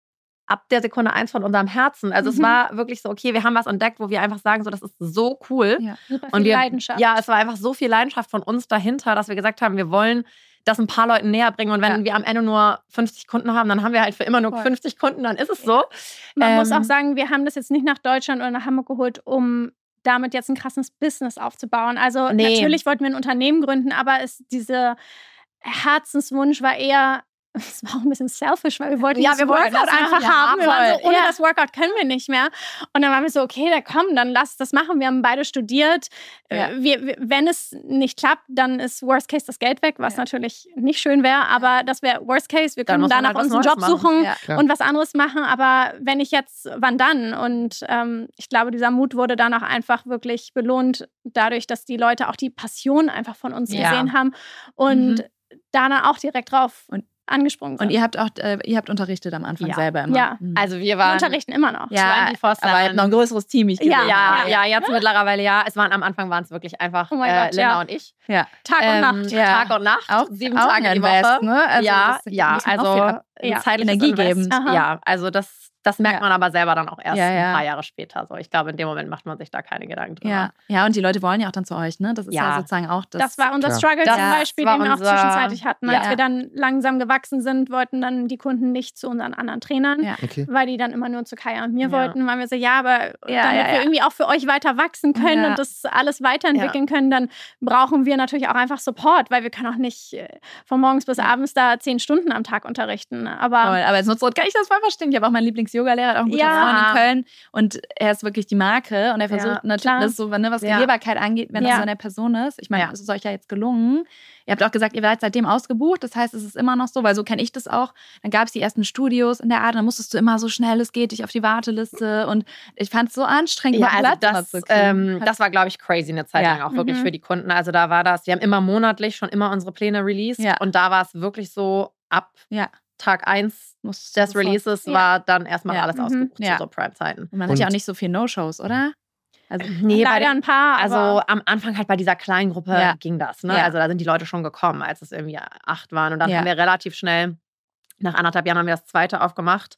ab der Sekunde eins von unserem Herzen. Also mhm. es war wirklich so, okay, wir haben was entdeckt, wo wir einfach sagen, so, das ist so cool. Ja, super viel und wir, Leidenschaft. Ja, es war einfach so viel Leidenschaft von uns dahinter, dass wir gesagt haben, wir wollen das ein paar Leuten näher bringen. Und wenn ja. wir am Ende nur fünfzig Kunden haben, dann haben wir halt für immer nur Voll. fünfzig Kunden, dann ist es so. Man ähm, muss auch sagen, wir haben das jetzt nicht nach Deutschland oder nach Hamburg geholt, um damit jetzt ein krasses Business aufzubauen. Also nee. natürlich wollten wir ein Unternehmen gründen, aber es, diese Herzenswunsch war eher, es war auch ein bisschen selfish, weil wir wollten ja, das wir Workout wollten einfach ja, haben. Wir waren so, ohne ja. das Workout können wir nicht mehr. Und dann waren wir so, okay, da komm, dann lass das machen. Wir haben beide studiert. Ja. Wir, wir, wenn es nicht klappt, dann ist Worst Case das Geld weg, was ja. natürlich nicht schön wäre, aber das wäre Worst Case. Wir können danach halt uns einen Job machen. suchen ja. und was anderes machen. Aber wenn ich jetzt, wann dann? Und ähm, ich glaube, dieser Mut wurde dann auch einfach wirklich belohnt, dadurch, dass die Leute auch die Passion einfach von uns ja. gesehen haben und mhm. da dann auch direkt drauf und angesprungen sind. Und ihr habt auch, äh, ihr habt unterrichtet am Anfang ja. selber immer. Ja, mhm. also wir waren... Wir unterrichten immer noch. Ja, aber ihr habt noch ein größeres Team, ich ja, ja, ja, jetzt mittlerweile ja. Es waren, am Anfang waren es wirklich einfach oh äh, Gott, Linda ja. und ich. Ja. Tag und ähm, Nacht. Ja. Tag und Nacht. Auch, sieben auch Tage die Woche. Invest, ne? Also ja, ja, also ja. zeitliches Energie Invest. geben. Aha. Ja, also das... Das merkt ja. man aber selber dann auch erst ja, ja. ein paar Jahre später. So. Ich glaube, in dem Moment macht man sich da keine Gedanken drüber. Ja, ja, und die Leute wollen ja auch dann zu euch, ne? Das ist ja, ja sozusagen auch das. Das war unser Klar. Struggle das zum Beispiel, den wir auch unser, zwischenzeitlich hatten. Als ja. wir dann langsam gewachsen sind, wollten dann die Kunden nicht zu unseren anderen Trainern, ja. okay. weil die dann immer nur zu Kaya und mir ja. wollten. Weil wir so, ja, aber ja, damit ja, wir ja. irgendwie auch für euch weiter wachsen können ja. und das alles weiterentwickeln ja. können, dann brauchen wir natürlich auch einfach Support, weil wir können auch nicht von morgens bis abends da zehn Stunden am Tag unterrichten. Aber, Voll, aber als Nutzerot kann ich das voll verstehen. Ich habe auch meinen Lieblings-Yoga-Lehrer, hat auch einen guten Ja. Freund in Köln. Und er ist wirklich die Marke und er versucht Ja, natürlich, das so, ne, was Ja. Gelierbarkeit angeht, wenn Ja. das so eine Person ist. Ich meine, Ja. es ist euch ja jetzt gelungen. Ihr habt auch gesagt, ihr seid seitdem ausgebucht. Das heißt, es ist immer noch so, weil so kenne ich das auch. Dann gab es die ersten Studios in der Art, dann musstest du immer so schnell es geht dich auf die Warteliste. Und ich fand es so anstrengend, Ja, mal also Platz das, zu kriegen. ähm, das war, glaube ich, crazy eine Zeit Ja. lang, auch wirklich Mhm. für die Kunden. Also da war das, wir haben immer monatlich schon immer unsere Pläne released. Ja. Und da war es wirklich so, ab Ja. Tag eins Muss des sofort. Releases Ja. war dann erstmal Ja. alles Mhm. ausgebucht Ja. zu so Prime-Zeiten. Und man Und- hat ja auch nicht so viel No-Shows, oder? Also, Nee, bei leider den, ein paar. also aber am Anfang halt bei dieser kleinen Gruppe Ja. ging das. Ne? Ja. Also da sind die Leute schon gekommen, als es irgendwie acht waren. Und dann Ja. haben wir relativ schnell, nach anderthalb Jahren haben wir das zweite aufgemacht.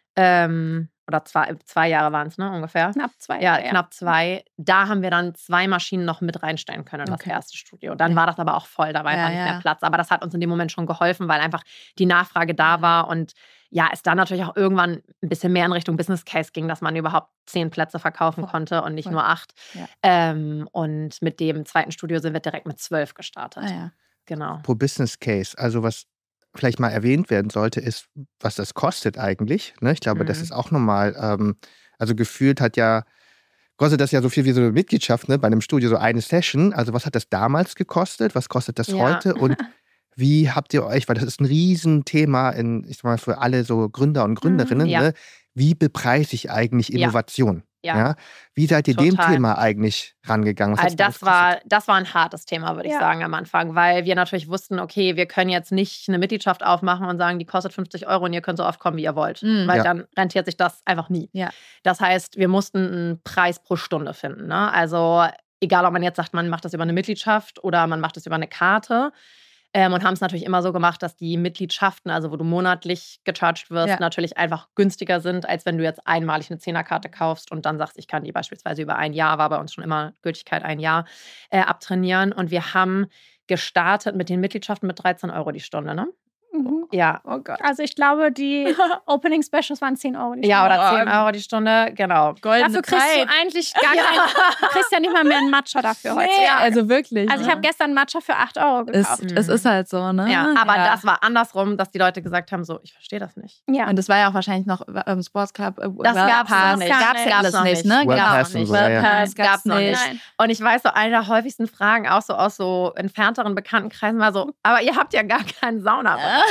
Ähm, oder zwei, zwei Jahre waren es, ne, ungefähr. knapp zwei. Ja, Jahre, knapp zwei. Da haben wir dann zwei Maschinen noch mit reinstellen können in Okay. das erste Studio. Dann Ja. war das aber auch voll, da war Ja, einfach nicht ja. mehr Platz. Aber das hat uns in dem Moment schon geholfen, weil einfach die Nachfrage da war und ja, es dann natürlich auch irgendwann ein bisschen mehr in Richtung Business Case ging, dass man überhaupt zehn Plätze verkaufen Voll. konnte und nicht Voll. nur acht. Ja. Ähm, und mit dem zweiten Studio sind wir direkt mit zwölf gestartet. Ah, ja. Genau. Pro Business Case. Also was vielleicht mal erwähnt werden sollte, ist, was das kostet eigentlich. Ne? Ich glaube, Mhm. das ist auch nochmal, ähm, also gefühlt hat ja, kostet das ja so viel wie so eine Mitgliedschaft, ne? Bei einem Studio so eine Session. Also was hat das damals gekostet? Was kostet das Ja. heute? Und wie habt ihr euch, weil das ist ein Riesenthema in, ich sag mal, für alle so Gründer und Gründerinnen, Ja. ne? Wie bepreise ich eigentlich Ja. Innovation? Ja. Ja. Wie seid ihr dem Total. Thema eigentlich rangegangen? Was Also hat's das gekostet? war, das war ein hartes Thema, würde ich Ja. sagen, am Anfang, weil wir natürlich wussten, okay, wir können jetzt nicht eine Mitgliedschaft aufmachen und sagen, die kostet fünfzig Euro und ihr könnt so oft kommen, wie ihr wollt. Mhm. Weil Ja. dann rentiert sich das einfach nie. Ja. Das heißt, wir mussten einen Preis pro Stunde finden. Ne? Also egal, ob man jetzt sagt, man macht das über eine Mitgliedschaft oder man macht das über eine Karte. Ähm, und haben es natürlich immer so gemacht, dass die Mitgliedschaften, also wo du monatlich gecharged wirst, Ja. natürlich einfach günstiger sind, als wenn du jetzt einmalig eine Zehnerkarte kaufst und dann sagst, ich kann die beispielsweise über ein Jahr, war bei uns schon immer Gültigkeit ein Jahr, äh, abtrainieren. Und wir haben gestartet mit den Mitgliedschaften mit dreizehn Euro die Stunde, ne? Mhm. Ja. Oh Gott. Also ich glaube, die Opening Specials waren zehn Euro. Die Ja, Stunde. oder zehn Euro die Stunde, genau. Goldene Dafür kriegst Zeit. du eigentlich gar Ja. keinen, du kriegst ja nicht mal mehr einen Matcha dafür heute. Ja, also wirklich. Also ich ne? habe gestern Matcha für acht Euro es, gekauft. es ist halt so, ne? Ja, aber das war andersrum, dass die Leute gesagt haben, so, ich verstehe das nicht. Ja. Und das war ja auch wahrscheinlich noch im Sportsclub. Äh, Das Well gab's Pass. noch nicht. Gab's Gab's ja alles noch nicht, nicht. ne? Well Gab's Pass noch und nicht. so, ja, Well ja. Pass Gab's gab's noch nicht. nicht. Nein. Und ich weiß, so eine der häufigsten Fragen, auch so aus so entfernteren Bekanntenkreisen, war so, aber ihr habt ja gar keinen Saunabereich.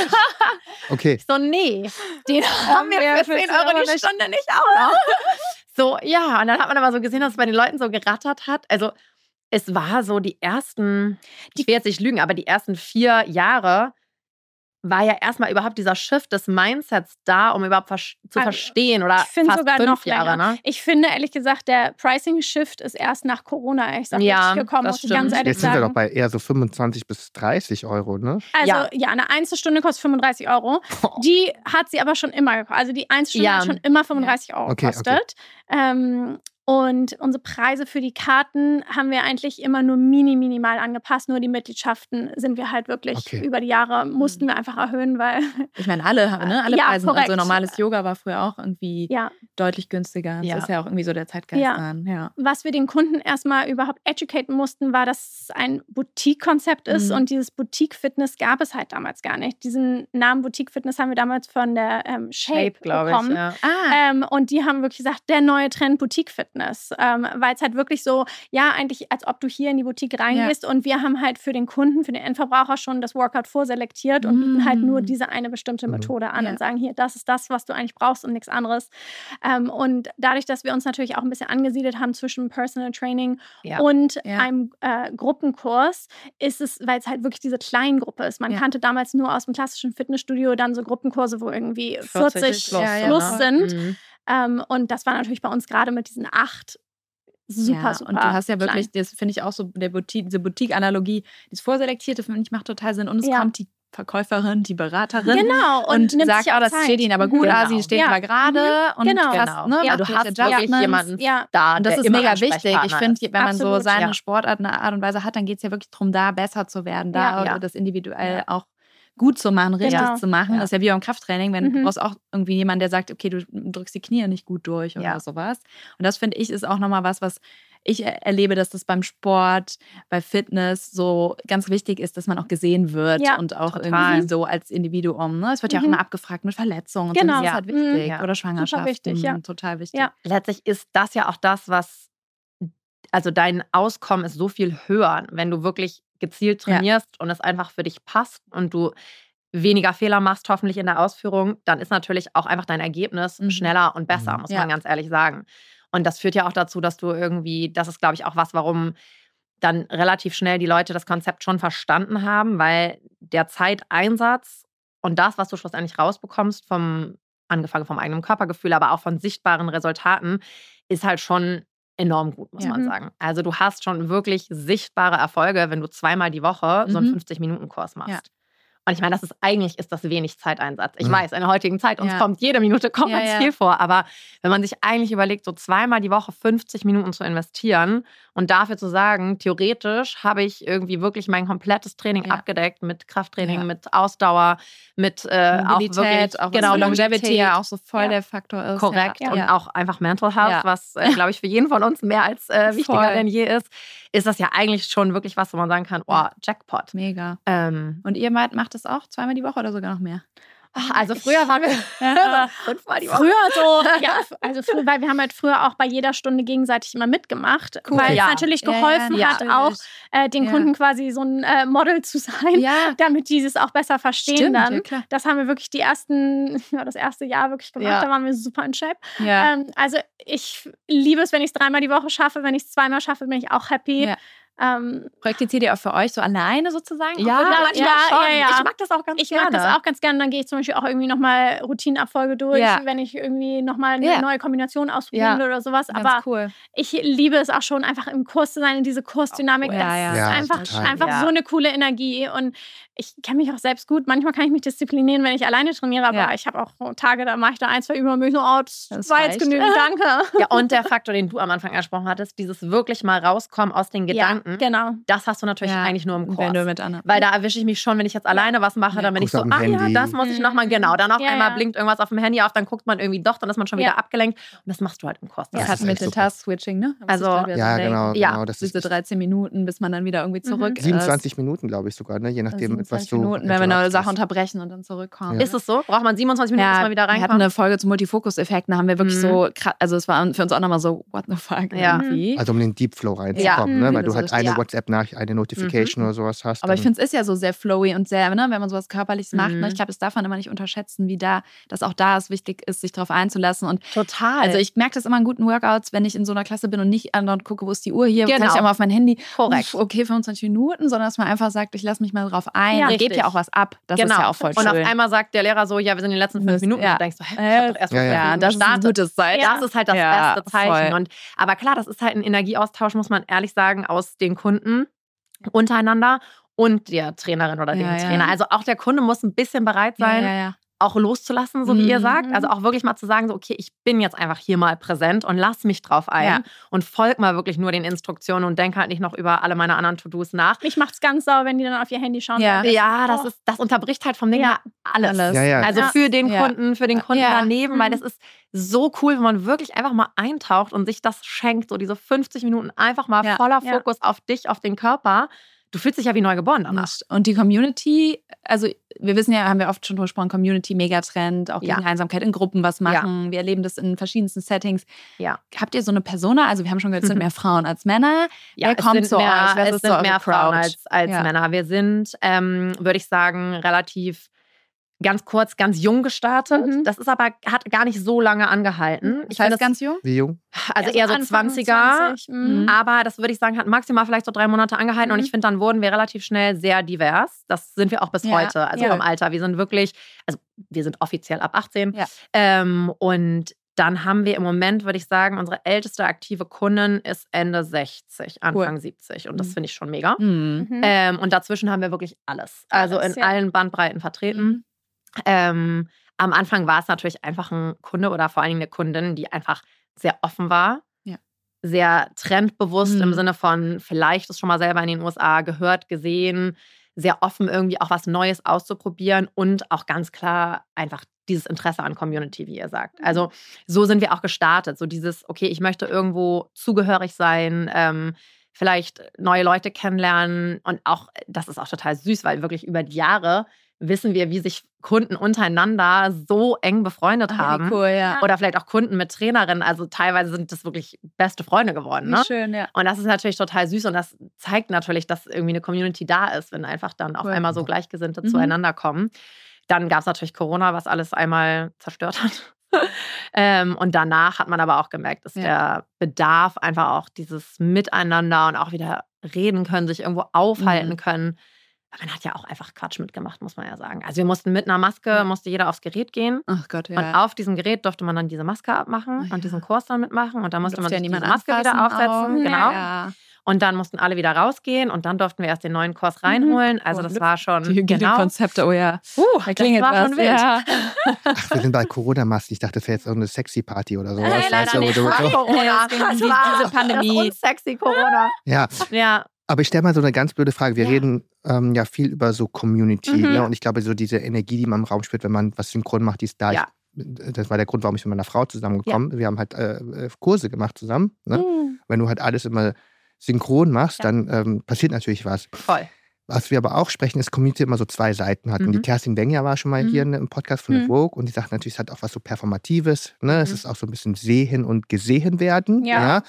Okay. So, nee, den haben wir für zehn Euro die Stunde nicht auch noch. So, ja, und dann hat man aber so gesehen, dass es bei den Leuten so gerattert hat. Also, es war so die ersten, ich will jetzt nicht lügen, aber die ersten vier Jahre war ja erstmal überhaupt dieser Shift des Mindsets da, um überhaupt vers- zu Also, verstehen oder ich finde fast sogar fünf noch Jahre, länger. ne? Ich finde, ehrlich gesagt, der Pricing-Shift ist erst nach Corona, ehrlich gesagt, Ja, richtig gekommen, das muss ich ganz stimmt. ehrlich Jetzt sind wir sagen. doch bei eher so fünfundzwanzig bis dreißig Euro, ne? Also Ja. ja, eine Einzelstunde kostet fünfunddreißig Euro. Die hat sie aber schon immer gekostet. Also die Einzelstunde Ja. hat schon immer fünfunddreißig Euro Okay, gekostet. Ähm, und unsere Preise für die Karten haben wir eigentlich immer nur mini, minimal angepasst. Nur die Mitgliedschaften sind wir halt wirklich Okay. über die Jahre, mussten wir einfach erhöhen, weil Ich meine, alle, ne? alle Ja, Preise. korrekt. Also normales Yoga war früher auch irgendwie ja, deutlich günstiger. Ja. Das ist ja auch irgendwie so der Zeitgeist Ja. dann. Ja. was wir den Kunden erstmal überhaupt educaten mussten, war, dass es ein Boutique-Konzept ist. Mhm. Und dieses Boutique-Fitness gab es halt damals gar nicht. Diesen Namen Boutique-Fitness haben wir damals von der ähm, Shape, glaube ich. bekommen. Ja. Ah, Ähm, und die haben wirklich gesagt, der neue Trend Boutique-Fitness. Ähm, weil es halt wirklich so, ja, eigentlich als ob du hier in die Boutique reingehst. Und wir haben halt für den Kunden, für den Endverbraucher schon das Workout vorselektiert und bieten halt nur Mm. diese eine bestimmte Mhm. Methode an Ja. und sagen, hier, das ist das, was du eigentlich brauchst und nichts anderes. Ähm, und dadurch, dass wir uns natürlich auch ein bisschen angesiedelt haben zwischen Personal Training Ja. und Ja. einem äh, Gruppenkurs, ist es, weil es halt wirklich diese Kleingruppe ist. Man Ja. kannte damals nur aus dem klassischen Fitnessstudio dann so Gruppenkurse, wo irgendwie vierzig plus, Ja, ja, plus ne? sind. Mhm. Ähm, und das war natürlich bei uns gerade mit diesen acht super, ja, super. und du hast ja wirklich, klein. das finde ich auch so, der Boutique, diese Boutique-Analogie, das Vorselektierte, finde ich, macht total Sinn. Und es Ja. kommt die Verkäuferin, die Beraterin Genau. und, nimmt sagt, sich oh, auch das Zeit. steht Ihnen aber gut, Genau. ah, sie steht Ja. mal gerade und Genau. fast, Genau. ne, Ja. weil Du du hast kriegst wirklich Adjustments. jemanden Ja. da, Und das der ist immer mega wichtig. Ich Ansprechpartner finde, ist. wenn man so Absolut, seine ja. Sportart eine Art und Weise hat, dann geht es ja wirklich darum, da besser zu werden, da Ja. Ja. das individuell Ja. auch gut zu machen, richtig Genau. zu machen. Ja. Das ist ja wie beim Krafttraining, wenn Mhm. du brauchst auch irgendwie jemanden, der sagt, okay, du drückst die Knie nicht gut durch oder Ja. sowas. Und das finde ich ist auch nochmal was, was ich erlebe, dass das beim Sport, bei Fitness so ganz wichtig ist, dass man auch gesehen wird Ja, und auch total. irgendwie so als Individuum. Ne? Es wird ja auch Mhm. immer abgefragt mit Verletzungen und Genau. so. Das ist Ja. halt wichtig. Ja. Oder Schwangerschaften. wichtig, ja. Total wichtig. Ja. Letztlich ist das ja auch das, was, also dein Auskommen ist so viel höher, wenn du wirklich gezielt Ja. trainierst und es einfach für dich passt und du weniger Fehler machst, hoffentlich in der Ausführung, dann ist natürlich auch einfach dein Ergebnis Mhm. schneller und besser, Mhm. muss Ja. man ganz ehrlich sagen. Und das führt ja auch dazu, dass du irgendwie, das ist, glaube ich, auch was, warum dann relativ schnell die Leute das Konzept schon verstanden haben, weil der Zeiteinsatz und das, was du schlussendlich rausbekommst, vom, angefangen vom eigenen Körpergefühl, aber auch von sichtbaren Resultaten, ist halt schon enorm gut, muss Ja. man Mhm. sagen. Also du hast schon wirklich sichtbare Erfolge, wenn du zweimal die Woche so einen Mhm. fünfzig-Minuten-Kurs machst. Ja. Und ich meine, das ist eigentlich ist das wenig Zeiteinsatz. Ich Mhm. weiß, in der heutigen Zeit, uns Ja. kommt jede Minute kommt Ja, uns ja. viel vor. Aber wenn man sich eigentlich überlegt, so zweimal die Woche fünfzig Minuten zu investieren und dafür zu sagen, theoretisch habe ich irgendwie wirklich mein komplettes Training Ja. abgedeckt mit Krafttraining, Ja. mit Ausdauer, mit äh, auch Mobilität, wirklich auch genau was Longevity Longevity. ja auch so voll Ja. der Faktor ist. Korrekt. Ja. Und Ja. auch einfach Mental Health, Ja. was, äh, glaube ich, für jeden von uns mehr als äh, wichtiger Voll. denn je ist, ist das ja eigentlich schon wirklich was, wo man sagen kann, oh, Ja. Jackpot. Mega. Ähm, Und ihr macht macht das auch zweimal die Woche oder sogar noch mehr? also früher waren wir Ja. fünfmal die Woche. Früher so, ja, also früher, weil wir haben halt früher auch bei jeder Stunde gegenseitig immer mitgemacht, Cool. weil Ja. es natürlich Ja, ja, geholfen ja, hat, natürlich. auch äh, den Ja. Kunden quasi so ein äh, Model zu sein, Ja, damit die es auch besser verstehen stimmt. dann. Ja, klar. Das haben wir wirklich die ersten, ja, das erste Jahr wirklich gemacht, Ja. da waren wir super in Shape. Ja. Ähm, also ich liebe es, wenn ich es dreimal die Woche schaffe, wenn ich es zweimal schaffe, bin ich auch happy. Ja. Ähm, Praktiziert ihr auch für euch so alleine sozusagen? Ja, Ja, manchmal ja, schon. ja, ja. Ich mag das auch ganz Ich gerne. mag das auch ganz gerne. Dann gehe ich zum Beispiel auch irgendwie nochmal Routinenabfolge durch, Ja. wenn ich irgendwie nochmal eine Ja. neue Kombination ausprobieren Ja. will oder sowas. Ganz Aber cool. ich liebe es auch schon, einfach im Kurs zu sein, in diese Kursdynamik. Auch cool. Das Ja, ja. ist Ja, einfach, total. einfach Ja. so eine coole Energie. Und ich kenne mich auch selbst gut. Manchmal kann ich mich disziplinieren, wenn ich alleine trainiere. Aber Ja. ich habe auch so Tage, da mache ich da ein, zwei Übungen und bin ich so, oh, das, Das war reicht. jetzt genügend, danke. Ja, und der Faktor, den du am Anfang angesprochen hattest, dieses wirklich mal rauskommen aus den Gedanken, Ja, genau. das hast du natürlich Ja. eigentlich nur im Kurs. Wenn du mit anderen. Weil da erwische ich mich schon, wenn ich jetzt alleine was mache, Ja. dann bin ich Guckst so, auf ah dem ja, Handy. das muss ich nochmal, genau. Dann auf Ja, einmal ja. blinkt irgendwas auf dem Handy auf, dann guckt man irgendwie doch, dann ist man schon wieder Ja. abgelenkt. Und das machst du halt im Kurs. Das Das hat ist mit echt dem super. Task-Switching, ne? Da muss Also- ich grad wieder Ja, dran denken. genau, Ja, genau. Das Diese ist dreizehn Minuten, bis man dann wieder irgendwie zurück ist. siebenundzwanzig Minuten, glaube ich sogar, ne? Je nachdem, was siebenundzwanzig du. Minuten, wenn wir eine interruptest. Sache unterbrechen und dann zurückkommen. Ja. Ist es so? Braucht man siebenundzwanzig Minuten, bis man wieder wir hatten reinkommt? eine Folge zum Multifokus-Effekt, da haben wir wirklich Mhm. so, kra- also es war für uns auch nochmal so, what the fuck Ja. irgendwie. Also um in den Deep Flow Ja. reinzukommen, ne? Mhm. Weil du So halt vielleicht eine ja. WhatsApp-Nachricht, eine Notification mhm. oder sowas hast. Aber ich finde, es ist ja so sehr flowy und sehr, ne, wenn man sowas Körperliches Mhm. macht. Ne? Ich glaube, das darf man immer nicht unterschätzen, wie da, dass auch da es wichtig ist, sich darauf einzulassen. Und Total. also ich merke das immer in guten Workouts, wenn ich in so einer Klasse bin und nicht andauernd gucke, wo ist die Uhr hier, Genau. kann ich einmal auf mein Handy, Korrekt. Uff, okay, fünfundzwanzig Minuten, sondern dass man einfach sagt, ich lasse mich mal drauf ein. Ja, und gebe richtig. ja auch was ab. Das genau. ist ja auch voll schön. Und auf einmal sagt der Lehrer so, ja, wir sind in den letzten fünf Das- Minuten. ja. Und du denkst so, hä, ich Äh, hab doch erst ja, vor ja. fünf ja, Minuten das ist ein gestartet. gutes Zeichen. Das ist halt das Ja, beste Zeichen. voll. Und, aber klar, das ist halt ein Energieaustausch, muss man ehrlich sagen, aus den Kunden untereinander und der Trainerin oder dem Ja, ja. Trainer. Also auch der Kunde muss ein bisschen bereit sein, Ja, ja, ja. auch loszulassen, so wie Mhm. ihr sagt. Also auch wirklich mal zu sagen, so okay, ich bin jetzt einfach hier mal präsent und lass mich drauf ein Ja. und folg mal wirklich nur den Instruktionen und denk halt nicht noch über alle meine anderen To-Dos nach. Mich macht's ganz sauer, wenn die dann auf ihr Handy schauen. Ja. weil Ja, das oh. ist, das unterbricht halt vom Ding Ja. her alles. Alles. Ja, ja. Also Ja. für den Ja. Kunden, für den Kunden Ja. daneben, weil Mhm. das ist so cool, wenn man wirklich einfach mal eintaucht und sich das schenkt, so diese fünfzig Minuten einfach mal Ja. voller Ja. Fokus auf dich, auf den Körper. Du fühlst dich ja wie neu geboren danach. Und die Community, also wir wissen ja, haben wir oft schon drüber gesprochen, Community-Megatrend, auch gegen Ja. Einsamkeit, in Gruppen was machen. Wir erleben das in verschiedensten Settings. Ja. Habt ihr so eine Persona? Also wir haben schon gehört, es sind mehr Frauen als Männer. Ja, Wer es kommt sind zu mehr, euch? Wer es ist so sind eure mehr Frauen Crowd? als, als Ja. Männer. Wir sind, ähm, würde ich sagen, relativ ganz kurz, ganz jung gestartet. Mhm. Das ist aber, hat gar nicht so lange angehalten. Ich finde heißt das- ganz jung? Wie jung? also Ja, so eher so Anfang zwanziger. zwanzig. Mhm. Mhm. Aber das würde ich sagen, hat maximal vielleicht so drei Monate angehalten. Mhm. Und ich finde, dann wurden wir relativ schnell sehr divers. Das sind wir auch bis Ja, heute, also ja. vom Alter. Wir sind wirklich, also wir sind offiziell ab achtzehn. Ja. Ähm, und dann haben wir im Moment, würde ich sagen, unsere älteste aktive Kundin ist Ende sechzig, Anfang siebzig. Und das Mhm. finde ich schon mega. Mhm. Mhm. Ähm, und dazwischen haben wir wirklich alles. Also Alles, in ja. allen Bandbreiten vertreten. Mhm. Ähm, am Anfang war es natürlich einfach ein Kunde oder vor allen Dingen eine Kundin, die einfach sehr offen war. Ja. Sehr trendbewusst Mhm. im Sinne von, vielleicht ist schon mal selber in den U S A gehört, gesehen, sehr offen irgendwie auch was Neues auszuprobieren und auch ganz klar einfach dieses Interesse an Community, wie ihr sagt. Also so sind wir auch gestartet. So dieses, okay, ich möchte irgendwo zugehörig sein, ähm, vielleicht neue Leute kennenlernen und auch, das ist auch total süß, weil wirklich über die Jahre wissen wir, wie sich Kunden untereinander so eng befreundet Ach, haben. wie cool, ja. Oder vielleicht auch Kunden mit Trainerinnen. Also teilweise sind das wirklich beste Freunde geworden. Wie Ne? schön, ja. Und das ist natürlich total süß und das zeigt natürlich, dass irgendwie eine Community da ist, wenn einfach dann auf Cool. einmal so Gleichgesinnte Mhm. zueinander kommen. Dann gab es natürlich Corona, was alles einmal zerstört hat. ähm, und danach hat man aber auch gemerkt, dass Ja. der Bedarf einfach auch dieses Miteinander und auch wieder reden können, sich irgendwo aufhalten Mhm. können. Man hat ja auch einfach Quatsch mitgemacht, muss man ja sagen. Also wir mussten mit einer Maske, Ja. musste jeder aufs Gerät gehen. Ach Gott, ja. Und auf diesem Gerät durfte man dann diese Maske abmachen Oh ja. und diesen Kurs dann mitmachen. Und dann musste man Durfte ja sich niemand diese Maske wieder anfassen aufsetzen. auch. Genau. Ja. Und dann mussten alle wieder rausgehen und dann durften wir erst den neuen Kurs reinholen. Also das war schon, Die genau, Hygienekonzepte, oh ja. uh, Da das klingelt war was. schon wild. Ja. Ach, wir sind bei Corona-Masken. Ich dachte, das wäre jetzt so eine Sexy-Party oder sowas. Nein, Weißt leider du, nicht. wo du- Das war Corona. Es ging um Das die- war diese Pandemie. Das unsexy Corona. Ja, Ja, aber ich stelle mal so eine ganz blöde Frage. Wir Ja. reden ähm, ja viel über so Community. Mhm. Ne? Und ich glaube, so diese Energie, die man im Raum spürt, wenn man was synchron macht, die ist da. Ja. Ich, das war der Grund, warum ich mit meiner Frau zusammengekommen bin. Wir haben halt äh, äh, Kurse gemacht zusammen. Ne? Mhm. Wenn du halt alles immer synchron machst, Ja. dann ähm, passiert natürlich was. voll. Was wir aber auch sprechen, ist, Community immer so zwei Seiten hat. Und die Mhm. Kerstin Wenger war schon mal Mhm. hier ne, im Podcast von der Mhm. Vogue und die sagt natürlich, es hat auch was so Performatives. Ne? Es Mhm. ist auch so ein bisschen sehen und gesehen werden. Ja. Ja?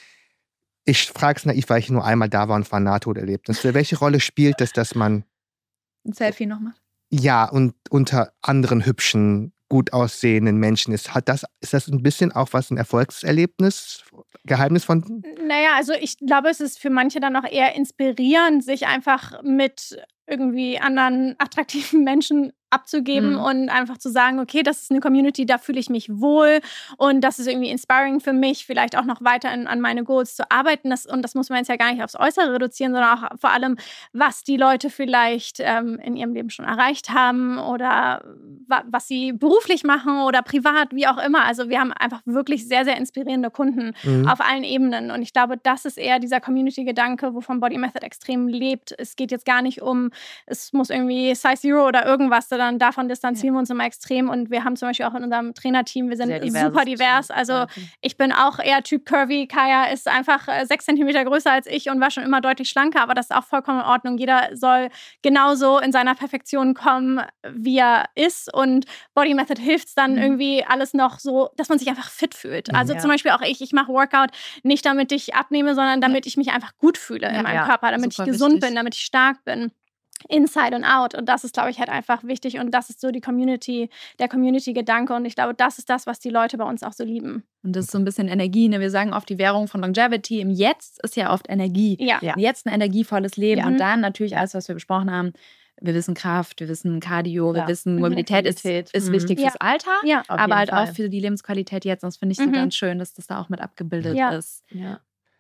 Ich frage es naiv, weil ich nur einmal da war und es war ein Nahtoderlebnis. Welche Rolle spielt es, dass man Ein Selfie noch macht. ja und unter anderen hübschen, gut aussehenden Menschen ist? Hat das, ist das ein bisschen auch was ein Erfolgserlebnis, Geheimnis von? Naja, also ich glaube, es ist für manche dann auch eher inspirierend, sich einfach mit irgendwie anderen attraktiven Menschen abzugeben Mhm. und einfach zu sagen, okay, das ist eine Community, da fühle ich mich wohl und das ist irgendwie inspiring für mich, vielleicht auch noch weiter an, an meine Goals zu arbeiten. Das, und das muss man jetzt ja gar nicht aufs Äußere reduzieren, sondern auch vor allem, was die Leute vielleicht ähm, in ihrem Leben schon erreicht haben oder wa- was sie beruflich machen oder privat, wie auch immer. Also wir haben einfach wirklich sehr, sehr inspirierende Kunden Mhm. auf allen Ebenen. Und ich glaube, das ist eher dieser Community-Gedanke, wovon Body Method extrem lebt. Es geht jetzt gar nicht um, es muss irgendwie Size Zero oder irgendwas, sondern davon distanzieren wir uns immer extrem. Und wir haben zum Beispiel auch in unserem Trainerteam, wir sind Sehr diverses super divers. Team. Also Ja, okay. ich bin auch eher Typ Curvy. Kaya ist einfach äh, sechs Zentimeter größer als ich und war schon immer deutlich schlanker, aber das ist auch vollkommen in Ordnung. Jeder soll genauso in seiner Perfektion kommen, wie er ist. und Body Method hilft dann Mhm. irgendwie alles noch so, dass man sich einfach fit fühlt. Also Ja. zum Beispiel auch ich, ich mache Workout nicht damit ich abnehme, sondern damit ich mich einfach gut fühle in Ja. meinem Ja. Körper, damit Super ich gesund wichtig. bin, damit ich stark bin. Inside und out. Und das ist, glaube ich, halt einfach wichtig. Und das ist so die Community, der Community-Gedanke. Und ich glaube, das ist das, was die Leute bei uns auch so lieben. Und das ist so ein bisschen Energie. Ne? Wir sagen oft, die Währung von Longevity im Jetzt ist ja oft Energie. Ja. Ja. Jetzt ein energievolles Leben Ja. und dann natürlich alles, was wir besprochen haben. Wir wissen Kraft, wir wissen Cardio, wir Ja. wissen Mhm. Mobilität ist, Flexibilität. ist Mhm. wichtig Ja. fürs Alter, Ja. Auf aber jeden halt Fall. auch für die Lebensqualität jetzt. Und das finde ich so Mhm. ganz schön, dass das da auch mit abgebildet Ja. ist. Ja.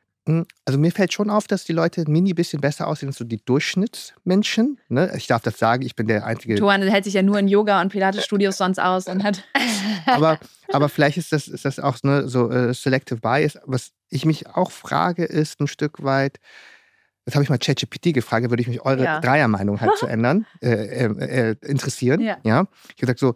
Also mir fällt schon auf, dass die Leute ein mini bisschen besser aussehen als so die Durchschnittsmenschen. Ne? Ich darf das sagen, ich bin der einzige. Tuan hält sich ja nur in Yoga- und Pilates-Studios sonst aus und hat. aber, aber vielleicht ist das, ist das auch ne, so äh, Selective Bias. Was ich mich auch frage, ist ein Stück weit, das habe ich mal ChatGPT gefragt, da würde ich mich eure Ja. Dreiermeinung halt zu ändern, äh, äh, äh, interessieren. Ja. Ja? Ich habe gesagt so,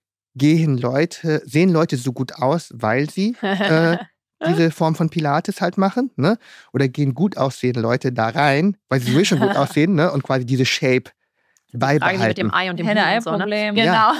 gehen Leute, sehen Leute so gut aus, weil sie äh, diese Form von Pilates halt machen, ne? Oder gehen gut aussehende Leute da rein, weil sie sowieso schon gut aussehen, ne? Und quasi diese Shape Frage, die mit beibehalten. dem Ei und dem Huhn und so, ne? Henne-Ei-Problem. Ja. Genau.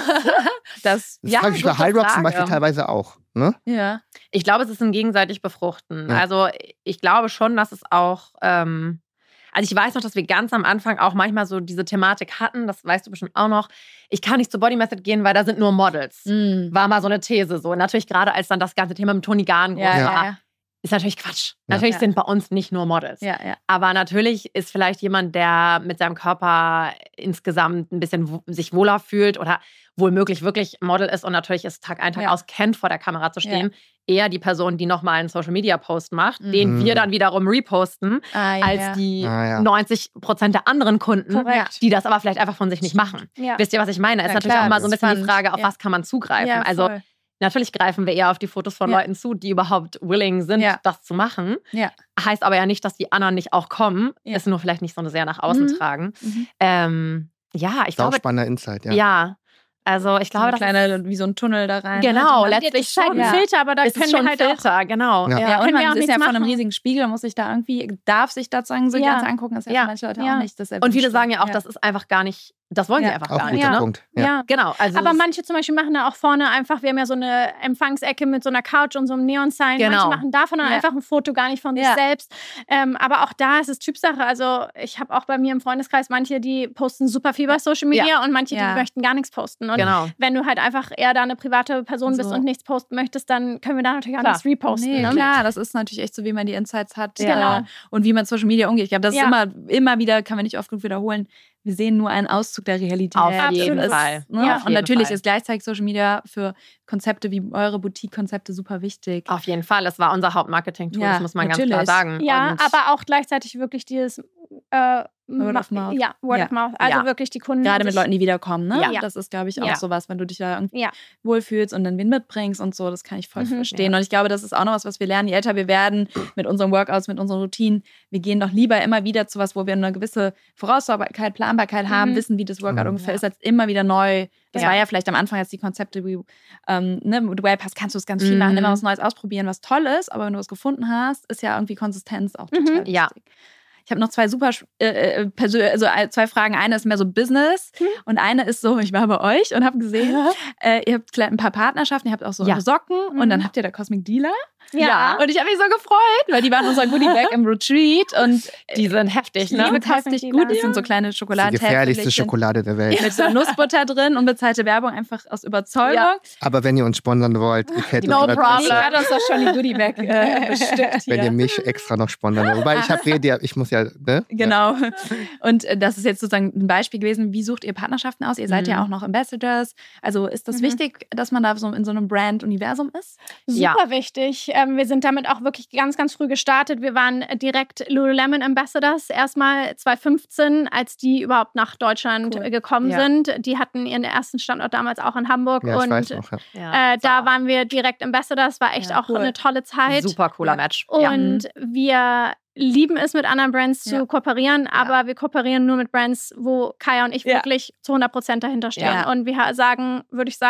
Das, Das ja, frage ich bei gute High Rocks zum Frage. Beispiel teilweise auch. Ne? Ja. Ich glaube, es ist ein gegenseitig Befruchten. Ja. Also ich glaube schon, dass es auch, ähm, also ich weiß noch, dass wir ganz am Anfang auch manchmal so diese Thematik hatten, das weißt du bestimmt auch noch, ich kann nicht zur Body Method gehen, weil da sind nur Models. Mhm. War mal so eine These so. Und natürlich gerade als dann das ganze Thema mit Toni Garn groß Ja, Ja. ja, war, ja. ist natürlich Quatsch. Ja. Natürlich Ja. sind bei uns nicht nur Models. Ja, ja. Aber natürlich ist vielleicht jemand, der mit seinem Körper insgesamt ein bisschen wo- sich wohler fühlt oder wohlmöglich wirklich Model ist und natürlich ist Tag ein, Tag Ja. aus kennt, vor der Kamera zu stehen, eher die Person, die nochmal einen Social-Media-Post macht, Mhm. den wir dann wiederum reposten, Ah, ja, als ja. die Ah, ja. neunzig Prozent der anderen Kunden, Korrekt. die das aber vielleicht einfach von sich nicht machen. Ja. Wisst ihr, was ich meine? Ist Ja, natürlich klar, auch mal das so ein ist bisschen die spannend. Frage, auf Ja. was kann man zugreifen? Ja, also voll. natürlich greifen wir eher auf die Fotos von Ja. Leuten zu, die überhaupt willing sind, Ja. das zu machen. Ja. Heißt aber ja nicht, dass die anderen nicht auch kommen. Ja. Es nur vielleicht nicht so sehr nach außen Mhm. tragen. Mhm. Ähm, ja, ich Sau glaube, spannender Insight, ja. ja. Also ich So glaube, eine das kleine, wie so ein Tunnel da rein. Genau, ne? letztlich Jetzt halt schon. ein Ja. Filter, aber da ist können es schon wir ein halt auch Filter, genau. Ja. Ja, können und wir man auch ist nichts ja vor einem machen. riesigen Spiegel, muss sich da irgendwie, darf sich das sagen, so Ja. ganz angucken, das ist ja, Ja. für manche Leute Ja. auch nicht. Das Und viele erwünscht. sagen ja auch, ja. das ist einfach gar nicht, das wollen sie Ja. einfach Auch gar ein nicht. guter Ja. Ne? Punkt. Ja. Ja. Genau. Also Aber das- manche zum Beispiel machen da auch vorne einfach, wir haben ja so eine Empfangsecke mit so einer Couch und so einem Neon-Sign. Genau. Manche machen davon dann Ja. einfach ein Foto, gar nicht von Ja. sich selbst. Ähm, aber auch da ist es Typsache. Also ich habe auch bei mir im Freundeskreis manche, die posten super viel bei Social Media und manche, Ja. die möchten gar nichts posten. Und Genau. wenn du halt einfach eher da eine private Person bist Also- und nichts posten möchtest, dann können wir da natürlich auch Klar. nichts reposten. Nee, ne? klar, das ist natürlich echt so, wie man die Insights hat Ja. äh, und wie man Social Media umgeht. Ich glaube, das Ja. ist immer, immer wieder, kann man nicht oft genug wiederholen, wir sehen nur einen Auszug der Realität. Auf jeden Das ist, Fall. Ne? Ja. Auf Und jeden natürlich Fall. ist gleichzeitig Social Media für Konzepte wie eure Boutique-Konzepte super wichtig. Auf jeden Fall. Das war unser Hauptmarketing-Tool, Ja, das muss man natürlich. ganz klar sagen. Ja, Und aber auch gleichzeitig wirklich dieses äh, Word of ma- mouth. Ja, Word Ja. of Mouth. Also Ja. wirklich die Kunden. Gerade mit sich- Leuten, die wiederkommen. Ne? Ja. Das ist, glaube ich, auch Ja. sowas, wenn du dich da irgendwie Ja. wohlfühlst und dann wen mitbringst und so. Das kann ich voll Mhm. verstehen. Und ich glaube, das ist auch noch was, was wir lernen. Je älter wir werden mit unseren Workouts, mit unseren Routinen, wir gehen doch lieber immer wieder zu was, wo wir eine gewisse Vorausschaubarkeit, Planbarkeit haben, Mhm. wissen, wie das Workout Mhm. ungefähr ist, als immer wieder neu. Das Ja. war ja vielleicht am Anfang jetzt die Konzepte, wie ähm, ne, du Web hast, kannst du es ganz viel Mhm. machen, immer was Neues ausprobieren, was toll ist. Aber wenn du was gefunden hast, ist ja irgendwie Konsistenz auch Mhm. total Ja. wichtig. Ich habe noch zwei super äh, äh, persö- also äh, zwei Fragen. Eine ist mehr so Business Mhm. und eine ist so, ich war bei euch und habe gesehen, äh, ihr habt vielleicht ein paar Partnerschaften, ihr habt auch so Ja. eure Socken Mhm. und dann habt ihr da Cosmic Dealer. Ja. Und ich habe mich so gefreut, weil die waren unser Goodie Bag im Retreat und die sind heftig, die ne? liebe köstlich Cosmic gut. Dealer. Das sind so kleine Das ist die Schokoladentäfelchen gefährlichste Schokolade der Welt. mit so Nussbutter drin, unbezahlte Werbung einfach aus Überzeugung. Ja. Aber wenn ihr uns sponsern wollt, ihr kennt No unsere problem. Adresse. Die hat uns doch schon die Goodie Bag äh, bestückt hier. Wenn ihr mich extra noch sponsern wollt. Wobei ich habe Rede, ich muss ja, ne? Genau. Und äh, das ist jetzt sozusagen ein Beispiel gewesen, wie sucht ihr Partnerschaften aus? Ihr seid Mhm. ja auch noch Ambassadors. Also ist das Mhm. wichtig, dass man da so in so einem Brand-Universum ist? Ja. Super wichtig. Ähm, wir sind damit auch wirklich ganz, ganz früh gestartet. Wir waren direkt Lululemon Ambassadors erstmal zwanzig fünfzehn, als die überhaupt nach Deutschland Cool. äh, gekommen Ja. sind. Die hatten ihren ersten Standort damals auch in Hamburg. Ja, ich und weiß noch. Ja. Ja. äh, da waren wir direkt Ambassadors. War echt Ja, auch cool. eine tolle Zeit. Super cooler Ja. Match. Ja. Und wir lieben es, mit anderen Brands zu Ja. kooperieren, aber wir kooperieren nur mit Brands, wo Kaya und ich Ja. wirklich zu hundert Prozent dahinter stehen. Ja. Und wir sagen, würde ich sagen,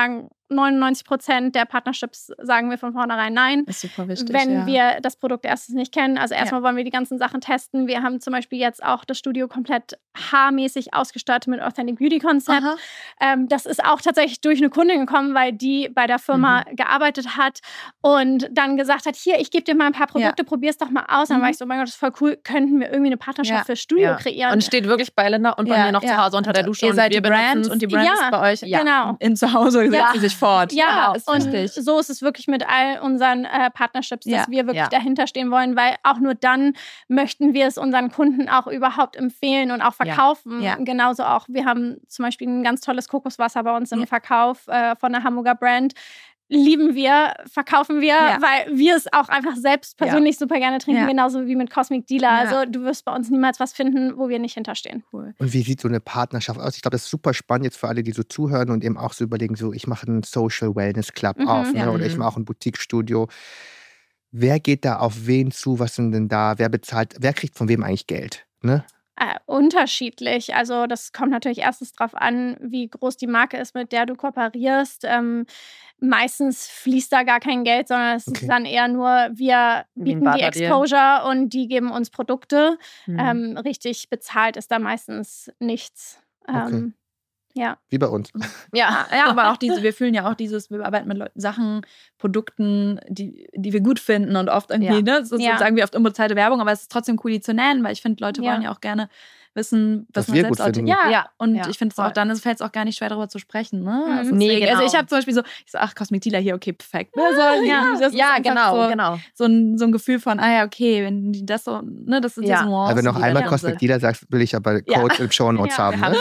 neunundneunzig Prozent der Partnerships sagen wir von vornherein nein. Das ist super wichtig, wenn ja. wir das Produkt erstens nicht kennen. Also erstmal ja. wollen wir die ganzen Sachen testen. Wir haben zum Beispiel jetzt auch das Studio komplett haarmäßig ausgestattet mit Authentic Beauty Konzept. Ähm, das ist auch tatsächlich durch eine Kundin gekommen, weil die bei der Firma mhm. gearbeitet hat und dann gesagt hat, hier, ich gebe dir mal ein paar Produkte, ja. probier's doch mal aus. Dann mhm. war ich so, mein Gott, das ist voll cool. Könnten wir irgendwie eine Partnerschaft ja. für Studio ja. kreieren? Und steht wirklich bei Linda und bei ja. mir noch ja. zu Hause unter der Dusche. Ihr und seid wir die Brand und die Brand ja. ist bei euch ja. genau. in zu Hause, setzt ja. sie sich fort. Ja, ist und wichtig. so ist es wirklich mit all unseren äh, Partnerships, dass ja. wir wirklich ja. dahinter stehen wollen, weil auch nur dann möchten wir es unseren Kunden auch überhaupt empfehlen und auch verkaufen. Ja. Ja. Genauso auch, wir haben zum Beispiel ein ganz tolles Kokoswasser bei uns im ja. Verkauf äh, von der Hamburger Brand. Lieben wir, verkaufen wir, ja. weil wir es auch einfach selbst persönlich ja. super gerne trinken, ja. genauso wie mit Cosmic Dealer. Ja. Also du wirst bei uns niemals was finden, wo wir nicht hinterstehen. Cool. Und wie sieht so eine Partnerschaft aus? Ich glaube, das ist super spannend jetzt für alle, die so zuhören und eben auch so überlegen, so ich mache einen Social Wellness Club mhm. auf ne? ja. oder ich mache auch ein Boutique-Studio. Wer geht da auf wen zu? Was sind denn da? Wer bezahlt? Wer kriegt von wem eigentlich Geld? Ne? Äh, unterschiedlich. Also das kommt natürlich erstens darauf an, wie groß die Marke ist, mit der du kooperierst. Ähm, meistens fließt da gar kein Geld, sondern es okay. ist dann eher nur, wir bieten die Exposure und die geben uns Produkte. Mhm. Ähm, richtig bezahlt ist da meistens nichts. Ähm, okay. Ja. Wie bei uns. Ja, ja, aber auch diese, wir fühlen ja auch dieses, wir arbeiten mit Leuten, Sachen, Produkten, die, die wir gut finden und oft irgendwie, ja. ne, so ja. sagen wir oft unbezahlte Werbung, aber es ist trotzdem cool, die zu nennen, weil ich finde, Leute ja. wollen ja auch gerne wissen, was, was man selbst auch ja. ja, und ja. ich finde es auch, dann fällt es auch gar nicht schwer, darüber zu sprechen. Ne? Mhm. Also, nee, genau. also ich habe zum Beispiel so, ich so, ach, Cosmic Dealer hier, okay, perfekt. Ne? So, ja, das ja ist genau, so, genau. So ein, so ein Gefühl von, ah ja, okay, wenn die das so, ne, das sind ja. so Nuancen. Also wenn du noch einmal Cosmic Dealer sagst, will ich aber Codes ja. im Shownotes ja. haben. Ne?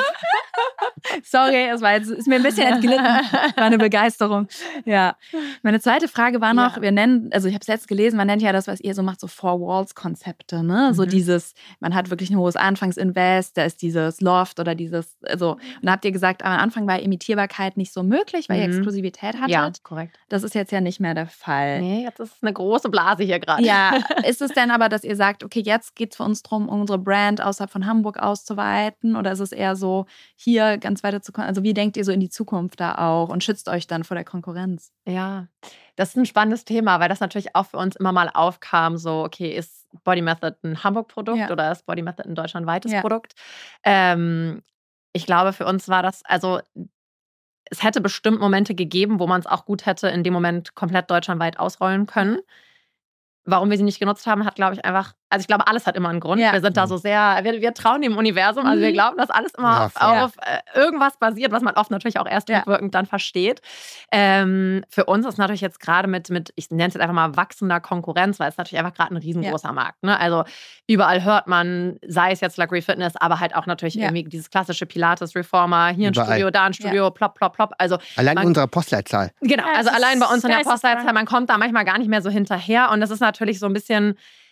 Sorry, es war jetzt, ist mir ein bisschen entglitten. War eine Begeisterung. Ja. Meine zweite Frage war noch, ja. wir nennen, also ich habe es jetzt gelesen, man nennt ja das, was ihr so macht, so Four-Walls-Konzepte. Ne? Mhm. So dieses, man hat wirklich ein hohes Anfangsinvest, da ist dieses Loft oder dieses, also, und da habt ihr gesagt, am Anfang war Imitierbarkeit nicht so möglich, weil mhm. ihr Exklusivität hattet. Ja, korrekt. Das ist jetzt ja nicht mehr der Fall. Nee, jetzt ist es eine große Blase hier gerade. Ja, ist es denn aber, dass ihr sagt, okay, jetzt geht es für uns darum, unsere Brand außerhalb von Hamburg auszuweiten, oder ist es eher so, hier ganz weiter zu kommen? Also wie denkt ihr so in die Zukunft da auch und schützt euch dann vor der Konkurrenz? Ja, das ist ein spannendes Thema, weil das natürlich auch für uns immer mal aufkam, so okay, ist Body Method ein Hamburg-Produkt ja. oder ist Body Method ein deutschlandweites ja. Produkt? Ähm, ich glaube, für uns war das, also es hätte bestimmt Momente gegeben, wo man es auch gut hätte in dem Moment komplett deutschlandweit ausrollen können. Warum wir sie nicht genutzt haben, hat, glaube ich, einfach, also ich glaube, alles hat immer einen Grund. Ja. Wir sind da so sehr, wir, wir trauen dem Universum, also wir glauben, dass alles immer ja, auf, auf äh, irgendwas basiert, was man oft natürlich auch erst ja. rückwirkend dann versteht. Ähm, für uns ist natürlich jetzt gerade mit, mit, ich nenne es jetzt einfach mal wachsender Konkurrenz, weil es natürlich einfach gerade ein riesengroßer ja. Markt. Ne? Also überall hört man, sei es jetzt Lagree Fitness, aber halt auch natürlich ja. irgendwie dieses klassische Pilates-Reformer, hier überall. Ein Studio, da ein Studio, ja. plopp, plopp, plopp. Also allein man, in unserer Postleitzahl. Genau, also allein bei uns in der Postleitzahl, man kommt da manchmal gar nicht mehr so hinterher und das ist natürlich so ein bisschen,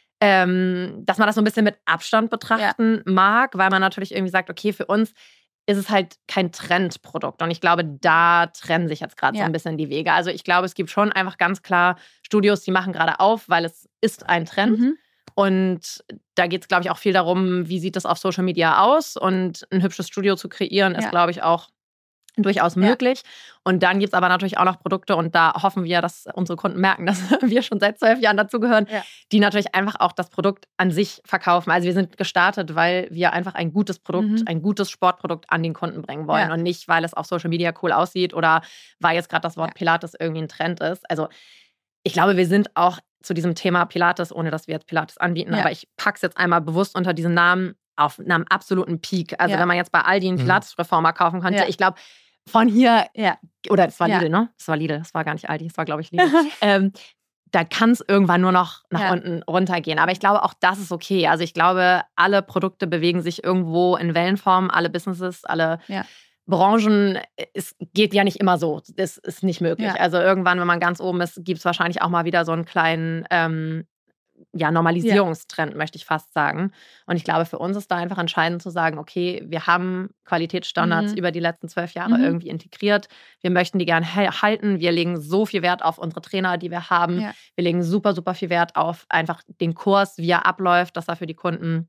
ähm, dass man das so ein bisschen mit Abstand betrachten ja. mag, weil man natürlich irgendwie sagt, okay, für uns ist es halt kein Trendprodukt. Und ich glaube, da trennen sich jetzt gerade ja. so ein bisschen die Wege. Also ich glaube, es gibt schon einfach ganz klar Studios, die machen gerade auf, weil es ist ein Trend. Mhm. Und da geht es, glaube ich, auch viel darum, wie sieht das auf Social Media aus. Und ein hübsches Studio zu kreieren, ist, ja. glaube ich, auch durchaus möglich. Ja. Und dann gibt es aber natürlich auch noch Produkte und da hoffen wir, dass unsere Kunden merken, dass wir schon seit zwölf Jahren dazugehören, ja. die natürlich einfach auch das Produkt an sich verkaufen. Also wir sind gestartet, weil wir einfach ein gutes Produkt, mhm. ein gutes Sportprodukt an den Kunden bringen wollen ja. und nicht, weil es auf Social Media cool aussieht oder weil jetzt gerade das Wort ja. Pilates irgendwie ein Trend ist. Also ich glaube, wir sind auch zu diesem Thema Pilates, ohne dass wir jetzt Pilates anbieten, ja. aber ich packe es jetzt einmal bewusst unter diesen Namen auf einem absoluten Peak. Also ja. wenn man jetzt bei Aldi einen Pilates-Reformer kaufen könnte, ja. ich glaube, von hier, ja, oder es war Lidl, ja. ne? Es war Lidl, es war gar nicht Aldi, es war, glaube ich, Lidl. ähm, da kann es irgendwann nur noch nach ja. unten runtergehen. Aber ich glaube, auch das ist okay. Also ich glaube, alle Produkte bewegen sich irgendwo in Wellenform, alle Businesses, alle ja. Branchen. Es geht ja nicht immer so. Das ist nicht möglich. Ja. Also irgendwann, wenn man ganz oben ist, gibt es wahrscheinlich auch mal wieder so einen kleinen ähm, ja, Normalisierungstrend, ja. möchte ich fast sagen. Und ich glaube, für uns ist da einfach entscheidend zu sagen, okay, wir haben Qualitätsstandards mhm. über die letzten zwölf Jahre mhm. irgendwie integriert. Wir möchten die gerne halten. Wir legen so viel Wert auf unsere Trainer, die wir haben. Ja. Wir legen super, super viel Wert auf einfach den Kurs, wie er abläuft, dass er für die Kunden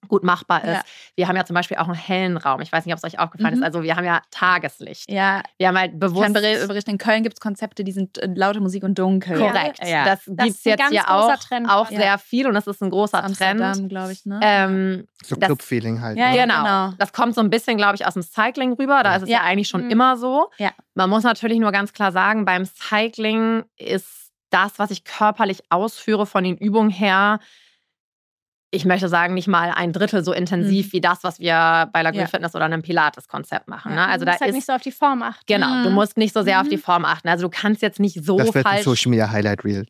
gut machbar ist. Ja. Wir haben ja zum Beispiel auch einen hellen Raum. Ich weiß nicht, ob es euch aufgefallen Mhm. ist. Also wir haben ja Tageslicht. Ja. Wir haben halt Ich bewusst... kann beri- berichten, in Köln gibt es Konzepte, die sind äh, laute Musik und dunkel. Korrekt. Ja. Das, Das gibt ist es ein jetzt ganz hier großer auch, Trend. auch Ja. sehr viel und das ist ein großer Amsterdam, Trend. glaube ich, ne? Ähm, So das- Club-Feeling halt. Ja, ne? ja. Genau. genau. Das kommt so ein bisschen, glaube ich, aus dem Cycling rüber. Da ist es ja, Ja. eigentlich schon Mhm. immer so. Ja. Man muss natürlich nur ganz klar sagen, beim Cycling ist das, was ich körperlich ausführe von den Übungen her, ich möchte sagen, nicht mal ein Drittel so intensiv Mhm. wie das, was wir bei Lagree Ja. Fitness oder einem Pilates-Konzept machen. Ja. Ne? Also du da musst halt ist nicht so auf die Form achten. genau, du Mhm. musst nicht so sehr auf Mhm. die Form achten. Also du kannst jetzt nicht so Das wird ein falsch Social Media Highlight Reel.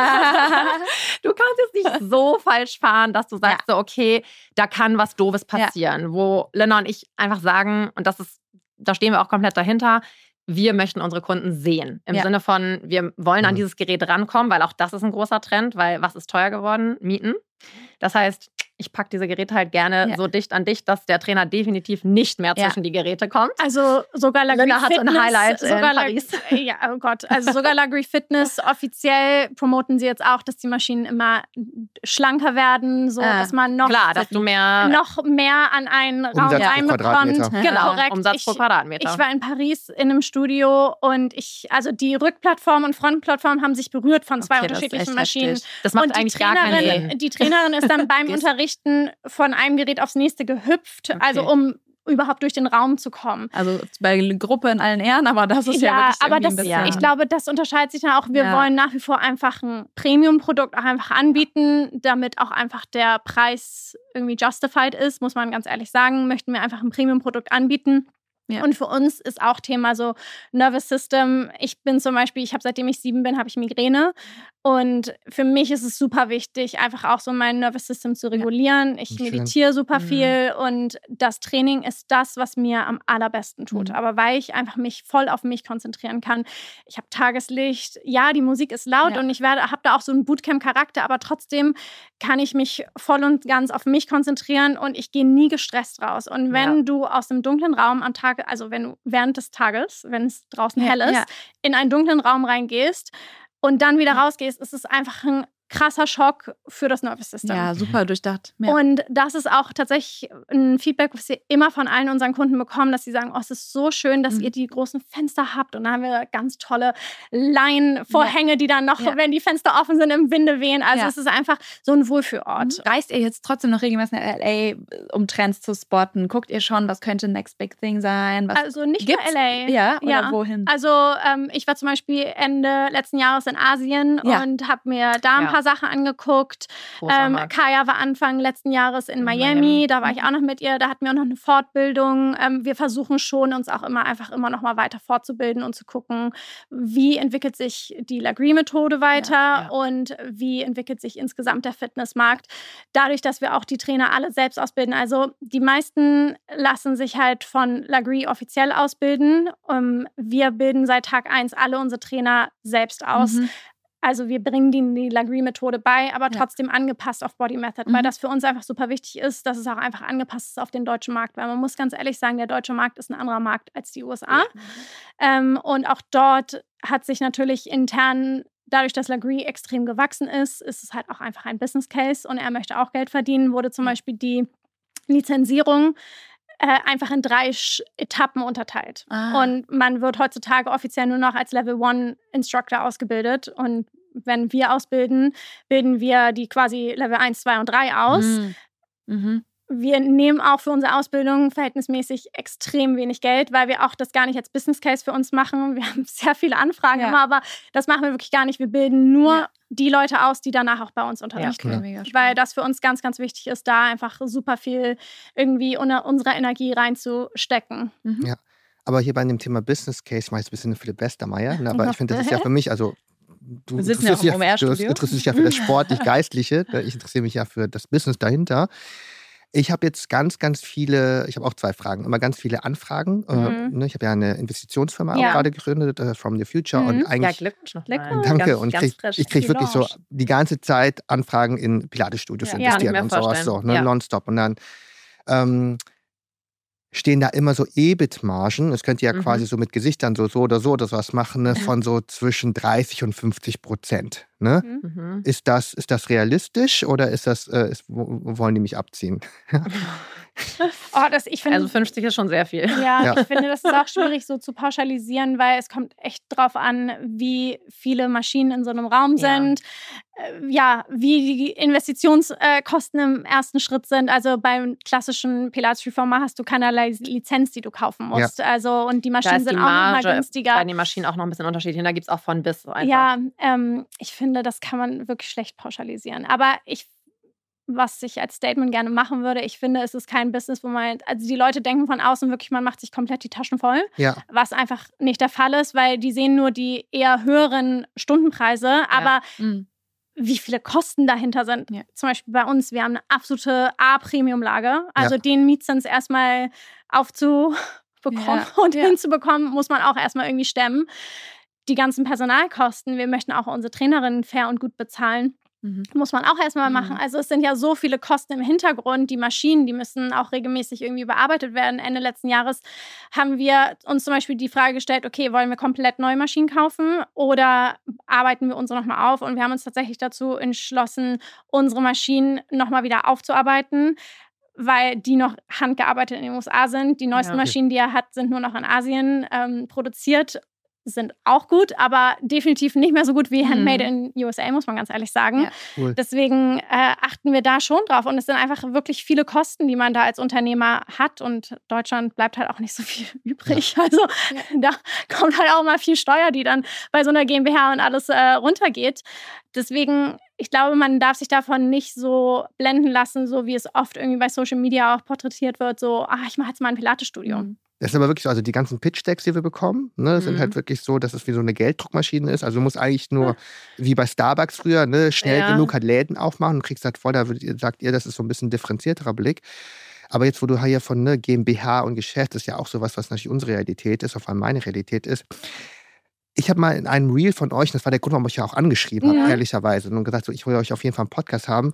du kannst jetzt nicht so falsch fahren, dass du sagst, so, okay, da kann was Doofes Ja. passieren. Wo Lena und ich einfach sagen, und das ist, da stehen wir auch komplett dahinter, wir möchten unsere Kunden sehen. Im Ja. Sinne von, wir wollen an Mhm. dieses Gerät rankommen, weil auch das ist ein großer Trend, weil was ist teuer geworden? Mieten. Das heißt, ich packe diese Geräte halt gerne Ja. so dicht an dicht, dass der Trainer definitiv nicht mehr Ja. zwischen die Geräte kommt. Also sogar Lagree Linda hatte ein Fitness, Highlight in sogar La- Paris. Ja, oh Gott. Also sogar Lagree Fitness, offiziell promoten sie jetzt auch, dass die Maschinen immer schlanker werden, so Ah, dass man noch, Klar, dass du mehr noch mehr an einen Raum Umsatz pro reinbekommt. Quadratmeter. genau, korrekt. Umsatz pro Ich- Quadratmeter. Ich war in Paris in einem Studio und ich, also die Rückplattform und Frontplattform haben sich berührt von zwei Okay, das ist unterschiedlichen echt Maschinen. heftig. das macht und die eigentlich gar keinen Trainerin, Sinn. die Trainerin ist dann beim Gehst- Unterrichten von einem Gerät aufs nächste gehüpft, Okay. also um überhaupt durch den Raum zu kommen. Also bei Gruppe in allen Ehren, aber das ist ja, wirklich aber irgendwie das, ein bisschen... ich glaube, das unterscheidet sich dann auch. Wir Ja. wollen nach wie vor einfach ein Premium-Produkt auch einfach anbieten, damit auch einfach der Preis irgendwie justified ist, muss man ganz ehrlich sagen. Möchten wir einfach ein Premium-Produkt anbieten. Ja. Und für uns ist auch Thema so Nervous System. Ich bin zum Beispiel, ich habe seitdem ich sieben bin, habe ich Migräne. Und für mich ist es super wichtig, einfach auch so mein Nervous System zu regulieren. Ich Schön. meditiere super Mhm. viel und das Training ist das, was mir am allerbesten tut. Mhm. Aber weil ich einfach mich voll auf mich konzentrieren kann. Ich habe Tageslicht. Ja, die Musik ist laut Ja. und ich werde, habe da auch so einen Bootcamp-Charakter, aber trotzdem kann ich mich voll und ganz auf mich konzentrieren und ich gehe nie gestresst raus. Und wenn Ja. du aus einem dunklen Raum am Tag, also wenn du während des Tages, wenn es draußen Ja, hell ist, ja. in einen dunklen Raum reingehst und dann wieder Ja. rausgehst, ist es einfach ein krasser Schock für das Nervous System. Ja, super durchdacht. Ja. Und das ist auch tatsächlich ein Feedback, was wir immer von allen unseren Kunden bekommen, dass sie sagen, oh, es ist so schön, dass Mhm. ihr die großen Fenster habt. Und da haben wir ganz tolle Leinenvorhänge, die dann noch, Ja. wenn die Fenster offen sind, im Winde wehen. Also Ja. es ist einfach so ein Wohlfühlort. Reist ihr jetzt trotzdem noch regelmäßig nach L A, um Trends zu spotten? Guckt ihr schon, was könnte Next Big Thing sein? Was Also nicht gibt's? nur L A. Ja, oder Ja. wohin? Also ähm, ich war zum Beispiel Ende letzten Jahres in Asien Ja. und habe mir da ein Ja. paar Sachen angeguckt. Großer Ähm, Markt. Kaya war Anfang letzten Jahres in, In Miami. Miami. Da war ich auch noch mit ihr. Da hatten wir auch noch eine Fortbildung. Ähm, wir versuchen schon, uns auch immer einfach immer noch mal weiter fortzubilden und zu gucken, wie entwickelt sich die Lagree-Methode weiter Ja, ja. und wie entwickelt sich insgesamt der Fitnessmarkt. Dadurch, dass wir auch die Trainer alle selbst ausbilden. Also die meisten lassen sich halt von Lagree offiziell ausbilden. Ähm, wir bilden seit Tag eins alle unsere Trainer selbst aus. Mhm. Also wir bringen denen die Lagree-Methode bei, aber Ja. trotzdem angepasst auf Body Method, Mhm. weil das für uns einfach super wichtig ist, dass es auch einfach angepasst ist auf den deutschen Markt. Weil man muss ganz ehrlich sagen, der deutsche Markt ist ein anderer Markt als die U S A. Ähm, und auch dort hat sich natürlich intern, dadurch, dass Lagree extrem gewachsen ist, ist es halt auch einfach ein Business Case und er möchte auch Geld verdienen, wurde zum Beispiel die Lizenzierung äh, einfach in drei Sch- Etappen unterteilt. Ah. Und man wird heutzutage offiziell nur noch als Level One Instructor ausgebildet. Und wenn wir ausbilden, bilden wir die quasi Level eins, zwei und drei aus. Mhm. Mhm. Wir nehmen auch für unsere Ausbildung verhältnismäßig extrem wenig Geld, weil wir auch das gar nicht als Business Case für uns machen. Wir haben sehr viele Anfragen Ja. immer, aber das machen wir wirklich gar nicht. Wir bilden nur Ja. die Leute aus, die danach auch bei uns unterrichten. Okay, mega spannend. Weil das für uns ganz, ganz wichtig ist, da einfach super viel irgendwie unter unserer Energie reinzustecken. Mhm. Ja. Aber hier bei dem Thema Business Case, ich mache jetzt ein bisschen Philipp Westermeier, ne, aber ich finde, das ist ja für mich, also du Wir sitzen ja interessierst auch im dich ja, du O M R-Studio. interessierst dich ja für das Sportlich-Geistliche, ne, ich interessiere mich ja für das Business dahinter. Ich habe jetzt ganz, ganz viele, ich habe auch zwei Fragen, immer ganz viele Anfragen. Äh, Mhm. ne, ich habe ja eine Investitionsfirma Ja. auch gerade gegründet, äh, From the Future. Mhm. Und Ja, eigentlich, Glückwunsch noch Glückwunsch. mal. danke, Ganz, und ich ganz kriege frisch. ich krieg Die wirklich so Launch. die ganze Zeit Anfragen in Pilates-Studios Ja. zu Ja, investieren kann ich und mir sowas. So, vorstellen. ne, Ja. nonstop. Und dann, ähm, stehen da immer so E B I T-Margen. Es könnt ihr ja Mhm. quasi so mit Gesichtern so, so oder so oder sowas machen, ne? Von so zwischen dreißig und fünfzig Prozent. Ne? Mhm. Ist das, ist das realistisch oder ist das, äh, ist, wo- wollen die mich abziehen? Oh, das, ich finde, Also fünfzig ist schon sehr viel. ja, Ja. ich finde, das ist auch schwierig so zu pauschalisieren, weil es kommt echt drauf an, wie viele Maschinen in so einem Raum Ja. sind, äh, ja, wie die Investitionskosten im ersten Schritt sind. Also beim klassischen Pilates-Reformer hast du keinerlei Lizenz, die du kaufen musst. Also und die Da Maschinen ist die sind auch nochmal Marge günstiger. bei den Maschinen auch noch ein bisschen unterschiedlich. Da gibt es auch von bis. Einfach. Ja, ähm, ich finde, das kann man wirklich schlecht pauschalisieren. Aber ich, was ich als Statement gerne machen würde, ich finde, es ist kein Business, wo man, also die Leute denken von außen wirklich, man macht sich komplett die Taschen voll, Ja. was einfach nicht der Fall ist, weil die sehen nur die eher höheren Stundenpreise, aber Mhm. wie viele Kosten dahinter sind. Ja. Zum Beispiel bei uns, wir haben eine absolute A-Premium-Lage. Also Ja. den Mietzins erstmal aufzubekommen Ja. und Ja. hinzubekommen, muss man auch erstmal irgendwie stemmen. Die ganzen Personalkosten, wir möchten auch unsere Trainerinnen fair und gut bezahlen. Mhm. Muss man auch erstmal Mhm. machen. Also es sind ja so viele Kosten im Hintergrund. Die Maschinen, die müssen auch regelmäßig irgendwie bearbeitet werden. Ende letzten Jahres haben wir uns zum Beispiel die Frage gestellt, okay, wollen wir komplett neue Maschinen kaufen oder arbeiten wir unsere nochmal auf? Und wir haben uns tatsächlich dazu entschlossen, unsere Maschinen nochmal wieder aufzuarbeiten, weil die noch handgearbeitet in den U S A sind. Die neuesten Ja. Maschinen, die er hat, sind nur noch in Asien ähm, produziert. Sind auch gut, aber definitiv nicht mehr so gut wie Handmade in U S A, muss man ganz ehrlich sagen. Ja. Cool. Deswegen äh, achten wir da schon drauf. Und es sind einfach wirklich viele Kosten, die man da als Unternehmer hat. Und Deutschland bleibt halt auch nicht so viel übrig. Also da kommt halt auch mal viel Steuer, die dann bei so einer GmbH und alles äh, runtergeht. Deswegen, ich glaube, man darf sich davon nicht so blenden lassen, so wie es oft irgendwie bei Social Media auch porträtiert wird, so, ach, ich mache jetzt mal ein Pilates-Studio. Mhm. Das ist aber wirklich so, also die ganzen Pitch-Decks, die wir bekommen, ne, sind Mhm. halt wirklich so, dass es wie so eine Gelddruckmaschine ist. Also du musst eigentlich nur, wie bei Starbucks früher, ne, schnell Ja. genug halt Läden aufmachen und kriegst halt vor, da würdet ihr- sagt ihr, das ist so ein bisschen differenzierterer Blick. Aber jetzt, wo du hier von ne, GmbH und Geschäft, ist ja auch sowas, was natürlich unsere Realität ist, auf einmal meine Realität ist. Ich habe mal in einem Reel von euch, das war der Grund, warum ich ja auch angeschrieben habe, Ja. ehrlicherweise, und gesagt, so, ich will euch auf jeden Fall einen Podcast haben.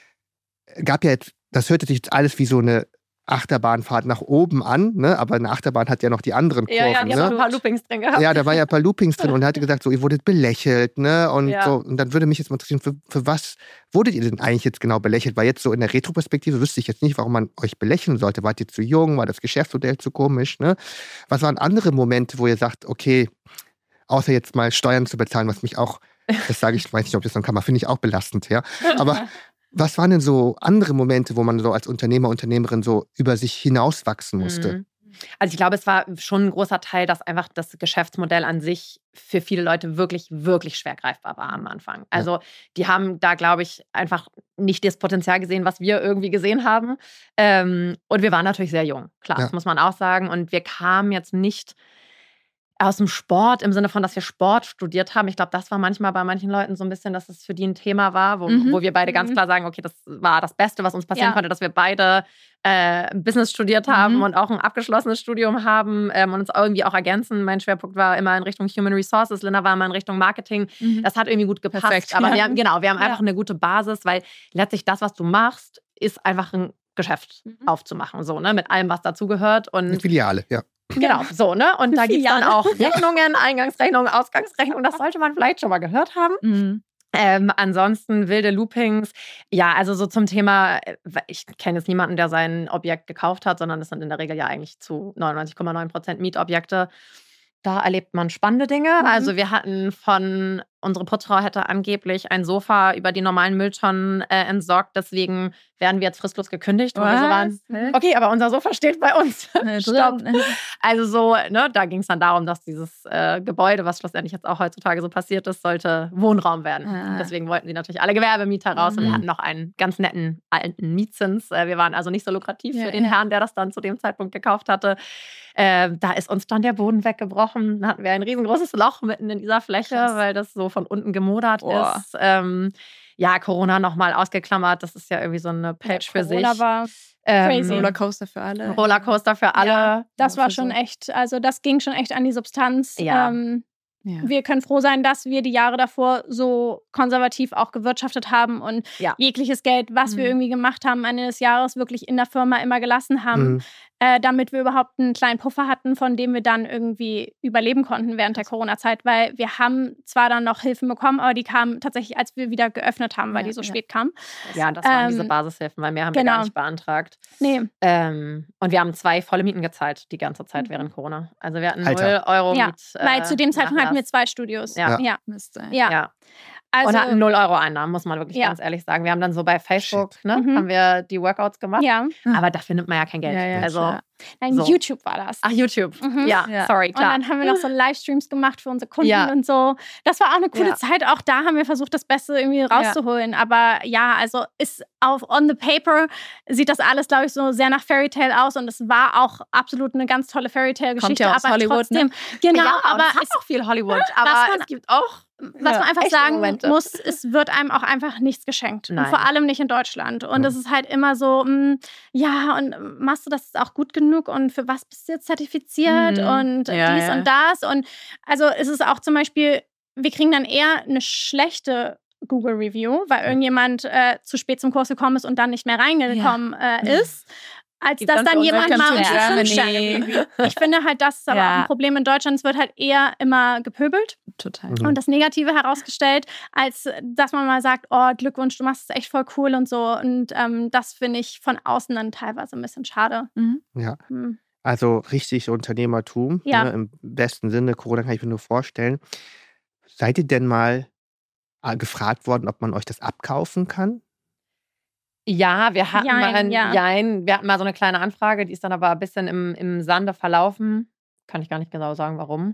Gab ja jetzt, das hörte sich jetzt alles wie so eine Achterbahnfahrt nach oben an, ne? Aber eine Achterbahn hat ja noch die anderen Kurven. Ja, ja, die ne? haben ein paar Loopings drin gehabt. Ja, da war ja ein paar Loopings drin und er hatte gesagt, so, ihr wurdet belächelt, ne? Und Ja. so, und dann würde mich jetzt mal interessieren, für, für was wurdet ihr denn eigentlich jetzt genau belächelt? Weil jetzt so in der Retroperspektive wüsste ich jetzt nicht, warum man euch belächeln sollte. Wart ihr zu jung? War das Geschäftsmodell zu komisch, ne? Was waren andere Momente, wo ihr sagt, okay, außer jetzt mal Steuern zu bezahlen, was mich auch, das sage ich, weiß nicht, ob das noch kann, finde ich auch belastend, ja. Aber was waren denn so andere Momente, wo man so als Unternehmer, Unternehmerin so über sich hinauswachsen musste? Mhm. Also ich glaube, es war schon ein großer Teil, dass einfach das Geschäftsmodell an sich für viele Leute wirklich, wirklich schwer greifbar war am Anfang. Also die haben da, glaube ich, einfach nicht das Potenzial gesehen, was wir irgendwie gesehen haben. Ähm, und wir waren natürlich sehr jung, klar, Ja. das muss man auch sagen. Und wir kamen jetzt nicht aus dem Sport, im Sinne von, dass wir Sport studiert haben. Ich glaube, das war manchmal bei manchen Leuten so ein bisschen, dass es für die ein Thema war, wo, Mhm. wo wir beide ganz Mhm. klar sagen, okay, das war das Beste, was uns passieren Ja. konnte, dass wir beide äh, Business studiert haben Mhm. und auch ein abgeschlossenes Studium haben ähm, und uns irgendwie auch ergänzen. Mein Schwerpunkt war immer in Richtung Human Resources, Linda war immer in Richtung Marketing. Mhm. Das hat irgendwie gut gepasst. Perfekt. Aber Ja. wir haben, genau, wir haben Ja. einfach eine gute Basis, weil letztlich das, was du machst, ist einfach ein Geschäft Mhm. aufzumachen, so, ne, mit allem, was dazugehört. Und Eine Filiale, ja. Genau, so, ne? Und da gibt es dann Filiale. auch Rechnungen, Eingangsrechnungen, Ausgangsrechnungen. Das sollte man vielleicht schon mal gehört haben. Mhm. Ähm, ansonsten wilde Loopings. Ja, also so zum Thema, äh, ich kenne jetzt niemanden, der sein Objekt gekauft hat, sondern das sind in der Regel ja eigentlich zu neunundneunzig Komma neun Prozent Mietobjekte. Da erlebt man spannende Dinge. Mhm. Also wir hatten von, unsere Putzfrau hätte angeblich ein Sofa über die normalen Mülltonnen äh, entsorgt. Deswegen werden wir jetzt fristlos gekündigt, wo wir so waren. Hä? Okay, aber unser Sofa steht bei uns. Äh, Stopp. drin. Also so, ne, da ging es dann darum, dass dieses äh, Gebäude, was schlussendlich jetzt auch heutzutage so passiert ist, sollte Wohnraum werden. Ah. Deswegen wollten sie natürlich alle Gewerbemieter raus und wir Mhm. hatten noch einen ganz netten alten Mietzins. Äh, wir waren also nicht so lukrativ Ja, für den ja. Herrn, der das dann zu dem Zeitpunkt gekauft hatte. Äh, da ist uns dann der Boden weggebrochen. Da hatten wir ein riesengroßes Loch mitten in dieser Fläche, Krass. weil das so von unten gemodert Boah. ist. Ähm, ja, Corona nochmal ausgeklammert. Das ist ja irgendwie so eine Page für sich. Corona war Ähm, crazy. Rollercoaster für alle. Rollercoaster für alle. Ja, das war für schon so. echt, also das ging schon echt an die Substanz. Ja. Ähm, Ja. Wir können froh sein, dass wir die Jahre davor so konservativ auch gewirtschaftet haben und Ja. jegliches Geld, was wir Mhm. irgendwie gemacht haben, Ende des Jahres wirklich in der Firma immer gelassen haben. Mhm. äh, damit wir überhaupt einen kleinen Puffer hatten, von dem wir dann irgendwie überleben konnten während der Corona-Zeit, weil wir haben zwar dann noch Hilfen bekommen, aber die kamen tatsächlich, als wir wieder geöffnet haben, weil Ja, die so ja. spät kamen. Ja, das waren Ähm, diese Basishilfen, weil mehr haben wir genau. gar nicht beantragt. Nee. Ähm, und wir haben zwei volle Mieten gezahlt die ganze Zeit während Corona. Also wir hatten Alter. null Euro Ja, Miet. weil äh, zu dem Zeitpunkt hatten wir Nachlass. zwei Studios. Ja. ja. Müsste. ja. Ja. Also, und hatten null Euro Einnahmen, muss man wirklich Ja. ganz ehrlich sagen. Wir haben dann so bei Facebook, ne, Mhm. haben wir die Workouts gemacht. ja. Aber dafür nimmt man ja kein Geld. Ja, ja, also, klar. Nein, So. YouTube war das. ach, YouTube. Mhm. Ja, Ja. sorry, Und klar. dann haben wir noch so Livestreams gemacht für unsere Kunden Ja. und so. Das war auch eine coole Ja. Zeit. Auch da haben wir versucht, das Beste irgendwie rauszuholen. Aber ja, also ist auf on the paper sieht das alles, glaube ich, so sehr nach Fairy Tale aus. Und es war auch absolut eine ganz tolle Fairy Tale-Geschichte. ja aus aber Hollywood, trotzdem, ne? genau, ja, aber es hat es, auch viel Hollywood. was Aber man- es gibt auch was ja, man einfach echte sagen Momente. muss, es wird einem auch einfach nichts geschenkt. Nein. Und vor allem nicht in Deutschland. Und Ja. es ist halt immer so, mh, ja, und machst du das auch gut genug und für was bist du jetzt zertifiziert Mhm. und Ja, dies ja. und das. Und also es ist auch zum Beispiel, wir kriegen dann eher eine schlechte Google-Review, weil irgendjemand äh, zu spät zum Kurs gekommen ist und dann nicht mehr reingekommen äh, ist. Als Gibt dass dann dann für jemand Welcome mal to uns eine Germany. Fünf-Sterne-Review. Ich finde halt, das ist aber Ja. auch ein Problem in Deutschland. Es wird halt eher immer gepöbelt Total. Mhm. und das Negative herausgestellt, als dass man mal sagt, oh, Glückwunsch, du machst es echt voll cool und so. Und ähm, das finde ich von außen dann teilweise ein bisschen schade. Mhm. Ja. Hm. Also richtig Unternehmertum, Ja. ne, im besten Sinne. Corona kann ich mir nur vorstellen. Seid ihr denn mal äh, gefragt worden, ob man euch das abkaufen kann? Ja, wir hatten Jein, mal ein, ja. Jein, wir hatten mal so eine kleine Anfrage, die ist dann aber ein bisschen im, im Sande verlaufen. Kann ich gar nicht genau sagen, warum.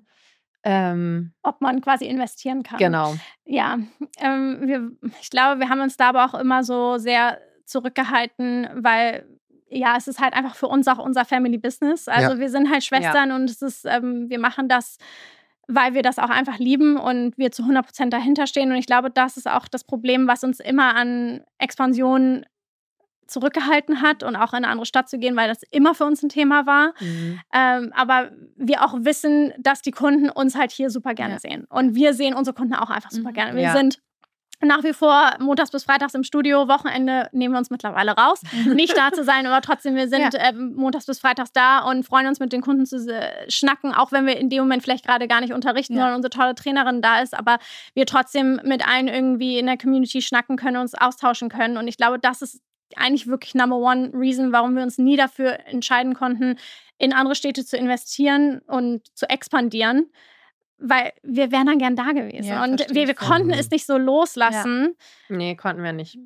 Ähm, Ob man quasi investieren kann. genau. Ja, ähm, wir, ich glaube, wir haben uns da aber auch immer so sehr zurückgehalten, weil ja, es ist halt einfach für uns auch unser Family Business. Also Ja. wir sind halt Schwestern und es ist, ähm, wir machen das, weil wir das auch einfach lieben und wir zu hundert Prozent dahinter stehen. Und ich glaube, das ist auch das Problem, was uns immer an Expansion zurückgehalten hat und auch in eine andere Stadt zu gehen, weil das immer für uns ein Thema war. Mhm. Ähm, aber wir auch wissen, dass die Kunden uns halt hier super gerne Ja. sehen. Und wir sehen unsere Kunden auch einfach super Mhm. gerne. Wir Ja. sind nach wie vor montags bis freitags im Studio. Wochenende nehmen wir uns mittlerweile raus. Nicht da zu sein, aber trotzdem, wir sind ähm, montags bis freitags da und freuen uns mit den Kunden zu äh, schnacken, auch wenn wir in dem Moment vielleicht gerade gar nicht unterrichten, Ja. weil unsere tolle Trainerin da ist, aber wir trotzdem mit allen irgendwie in der Community schnacken können, uns austauschen können. Und ich glaube, das ist eigentlich wirklich Number One Reason, warum wir uns nie dafür entscheiden konnten, in andere Städte zu investieren und zu expandieren, weil wir wären dann gern da gewesen. Ja, und verstehe wir, ich wir voll. konnten es nicht so loslassen. Nee, konnten wir nicht.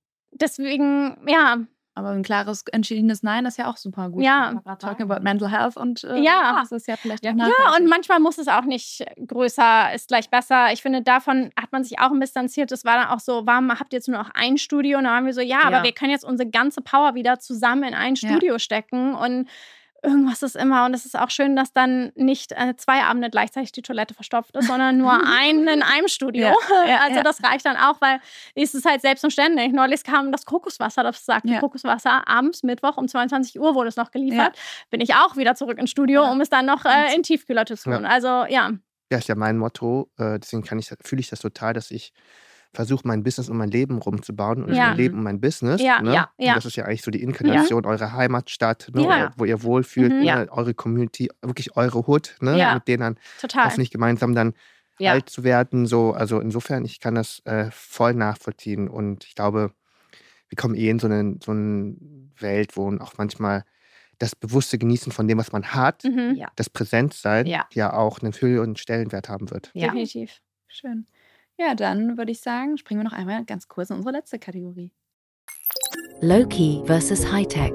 Deswegen, ja, Aber ein klares, entschiedenes Nein ist ja auch super gut. Ja. Wir gerade talking about mental health und äh, Ja. das ist ja vielleicht auch ja, nachhaltig. und manchmal muss es auch nicht größer, ist gleich besser. Ich finde, davon hat man sich auch ein bisschen distanziert. Das war dann auch so, warum habt ihr jetzt nur noch ein Studio? Und dann waren wir so, ja, Ja. aber wir können jetzt unsere ganze Power wieder zusammen in ein Ja. Studio stecken und irgendwas ist immer. Und es ist auch schön, dass dann nicht äh, zwei Abende gleichzeitig die Toilette verstopft ist, sondern nur einen in einem Studio. Ja, ja, also ja. das reicht dann auch, weil es ist halt selbstverständlich. Neulich kam das Kokoswasser, das sagte Ja. Kokoswasser, abends, Mittwoch um zweiundzwanzig Uhr wurde es noch geliefert. Bin ich auch wieder zurück ins Studio, Ja. um es dann noch äh, in Tiefkühler zu tun. Ja. Also ja. Ja, ist ja mein Motto. Äh, deswegen kann ich, fühle ich das total, dass ich versuche, mein Business um mein Leben rumzubauen und nicht Ja. mein Leben um mein Business. Ja, ne? ja, Und ja. das ist ja eigentlich so die Inkarnation eurer Heimatstadt, ne? Ja. Oder wo ihr wohlfühlt, Mhm. ne? Ja. Eure Community, wirklich eure Hood, ne? Ja. mit denen dann Total. hoffentlich gemeinsam dann Ja. alt zu werden. So. Also insofern, ich kann das äh, voll nachvollziehen und ich glaube, wir kommen eh in so eine, so eine Welt, wo auch manchmal das bewusste Genießen von dem, was man hat, Mhm. Ja. das Präsentsein, Ja. ja auch einen Höhe und Stellenwert haben wird. Ja. Definitiv. Schön. Ja, dann würde ich sagen, springen wir noch einmal ganz kurz in unsere letzte Kategorie. Low-Key versus High-Tech.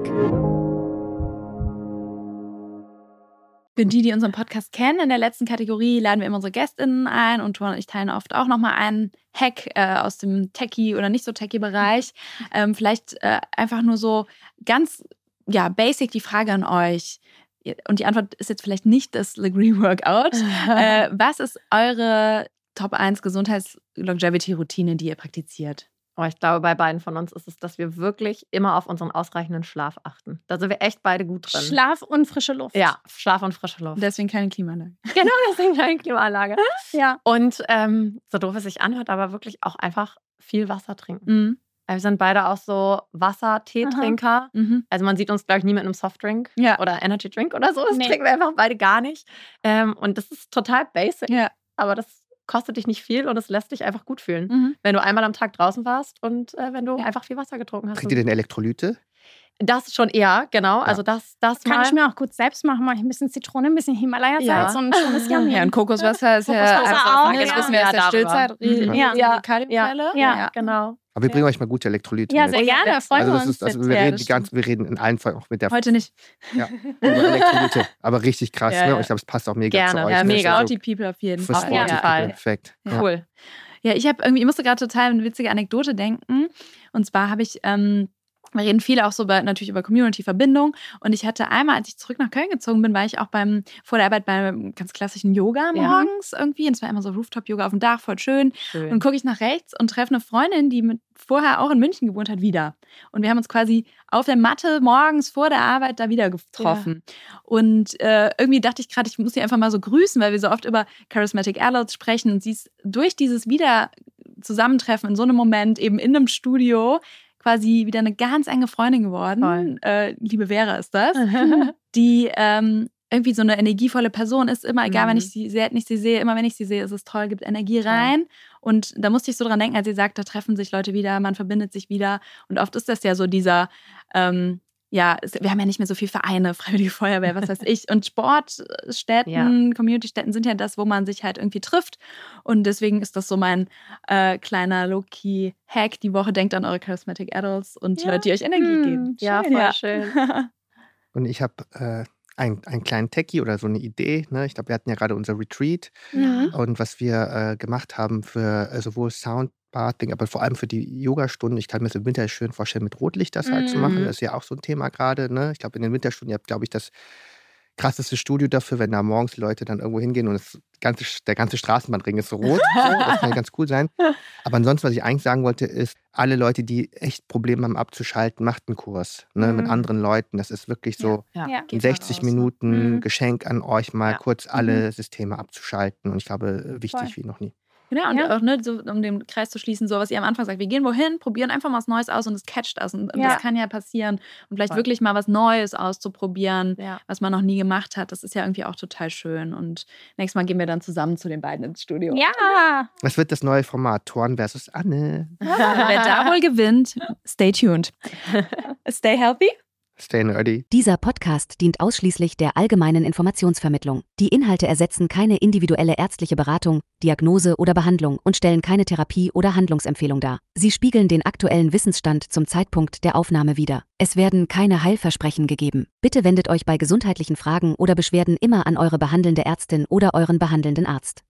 Für die, die unseren Podcast kennen, in der letzten Kategorie laden wir immer unsere GästInnen ein und Tuan und ich teilen oft auch nochmal einen Hack äh, aus dem Techie- oder nicht so Techie-Bereich. Ähm, vielleicht äh, einfach nur so ganz ja, basic die Frage an euch. Und die Antwort ist jetzt vielleicht nicht das Legree Workout. äh, was ist eure Top eins Gesundheits-Longevity-Routine, die ihr praktiziert? Oh, ich glaube, bei beiden von uns ist es, dass wir wirklich immer auf unseren ausreichenden Schlaf achten. Da sind wir echt beide gut drin. Schlaf und frische Luft. Ja, Schlaf und frische Luft. Deswegen keine Klimaanlage. Genau, deswegen keine Klimaanlage. Ja. Und ähm, so doof es sich anhört, aber wirklich auch einfach viel Wasser trinken. Mhm. Wir sind beide auch so Wasser-Teetrinker. Mhm. Also man sieht uns, glaube ich, nie mit einem Softdrink Ja. oder Energy Drink oder so. Das Nee. trinken wir einfach beide gar nicht. Ähm, und das ist total basic. Ja. Aber das kostet dich nicht viel und es lässt dich einfach gut fühlen. Mhm. Wenn du einmal am Tag draußen warst und äh, wenn du Ja. einfach viel Wasser getrunken hast. Trinkt ihr denn Elektrolyte? Das schon eher, genau. Also das, das Kann mal. ich mir auch gut selbst machen. Mache ich ein bisschen Zitrone, ein bisschen Himalaya-Salz Ja. und schon ist yummy. Ja, und Kokoswasser ist ja Kokoswasser einfach, auch, ne, das ja. wissen wir aus der Ja, Stillzeit. darüber. Ja. Ja, Kaliumquelle. Ja. Genau. Aber wir bringen euch mal gute Elektrolyte Ja, mit. sehr gerne. Freuen Also wir das uns. ist, also jetzt. wir Ja, reden das die ganze, wir reden in allen Fall auch mit der Heute nicht. ja, über Elektrolyte. Aber richtig krass, Ja, ne? ja. Und ich glaube, es passt auch mega Gerne. zu euch. Ja, ne? mega. Also Sporty People auf jeden für Fall. Sporty jeden People, Fall. perfekt. Ja. Cool. Ja, ich habe irgendwie, ich musste gerade total eine witzige Anekdote denken. Und zwar habe ich, ähm, wir reden viel auch so über, natürlich über Community-Verbindung. Und ich hatte einmal, als ich zurück nach Köln gezogen bin, war ich auch beim, vor der Arbeit beim ganz klassischen Yoga Ja. morgens irgendwie. Und es war immer so Rooftop-Yoga auf dem Dach, voll schön. Schön. Und gucke ich nach rechts und treffe eine Freundin, die mit vorher auch in München gewohnt hat, wieder. Und wir haben uns quasi auf der Matte morgens vor der Arbeit da wieder getroffen. Und äh, irgendwie dachte ich gerade, ich muss sie einfach mal so grüßen, weil wir so oft über Charismatic Adults sprechen. Und sie ist durch dieses Wieder Zusammentreffen in so einem Moment eben in einem Studio quasi wieder eine ganz enge Freundin geworden. Äh, liebe Vera ist das, die ähm, irgendwie so eine energievolle Person ist. Immer egal, Mhm. wenn ich sie sehe, nicht sie sehe, immer wenn ich sie sehe, ist es toll, gibt Energie rein. Und da musste ich so dran denken, als sie sagt, da treffen sich Leute wieder, man verbindet sich wieder. Und oft ist das ja so dieser, ähm, ja, es- wir haben ja nicht mehr so viele Vereine, Freiwillige Feuerwehr, was weiß ich. Und Sportstätten, Community-Städten sind ja das, wo man sich halt irgendwie trifft. Und deswegen ist das so mein äh, kleiner Low-Key-Hack. Die Woche denkt an eure Charismatic Adults und die Ja. Leute, die euch Energie Hm, geben. Ja, schön. voll Ja. schön. Und ich habe äh, einen, einen kleinen Techie oder so eine Idee. Ne? Ich glaube, wir hatten ja gerade unser Retreat. Mhm. Und was wir äh, gemacht haben für äh, sowohl Soundbathing, aber vor allem für die Yogastunden, ich kann mir das im Winter schön vorstellen, mit Rotlicht das halt zu machen. Mhm. Das ist ja auch so ein Thema gerade. Ne? Ich glaube, in den Winterstunden, ihr habt, glaube ich, das krasseste Studio dafür, wenn da morgens die Leute dann irgendwo hingehen und das ganze, der ganze Straßenbahnring ist so rot. So, das kann ja ganz cool sein. Aber ansonsten, was ich eigentlich sagen wollte, ist, alle Leute, die echt Probleme haben abzuschalten, macht einen Kurs ne? mit Mhm. anderen Leuten. Das ist wirklich so Ja. in Geht mal sechzig raus, ne? Minuten Mhm. Geschenk an euch, mal Ja. kurz alle Systeme abzuschalten. Und ich glaube, wichtig Voll. wie noch nie. Genau, und Ja. auch, ne, so, um den Kreis zu schließen, so was ihr am Anfang sagt, wir gehen wohin, probieren einfach mal was Neues aus und es catcht aus. Und, und Ja. das kann ja passieren. Und vielleicht Voll. wirklich mal was Neues auszuprobieren, Ja. was man noch nie gemacht hat. Das ist ja irgendwie auch total schön. Und nächstes Mal gehen wir dann zusammen zu den beiden ins Studio. Ja. Was wird das neue Format? Thorn versus Anne. Wer da wohl gewinnt, stay tuned. Stay healthy. Stay nerdy. Dieser Podcast dient ausschließlich der allgemeinen Informationsvermittlung. Die Inhalte ersetzen keine individuelle ärztliche Beratung, Diagnose oder Behandlung und stellen keine Therapie oder Handlungsempfehlung dar. Sie spiegeln den aktuellen Wissensstand zum Zeitpunkt der Aufnahme wider. Es werden keine Heilversprechen gegeben. Bitte wendet euch bei gesundheitlichen Fragen oder Beschwerden immer an eure behandelnde Ärztin oder euren behandelnden Arzt.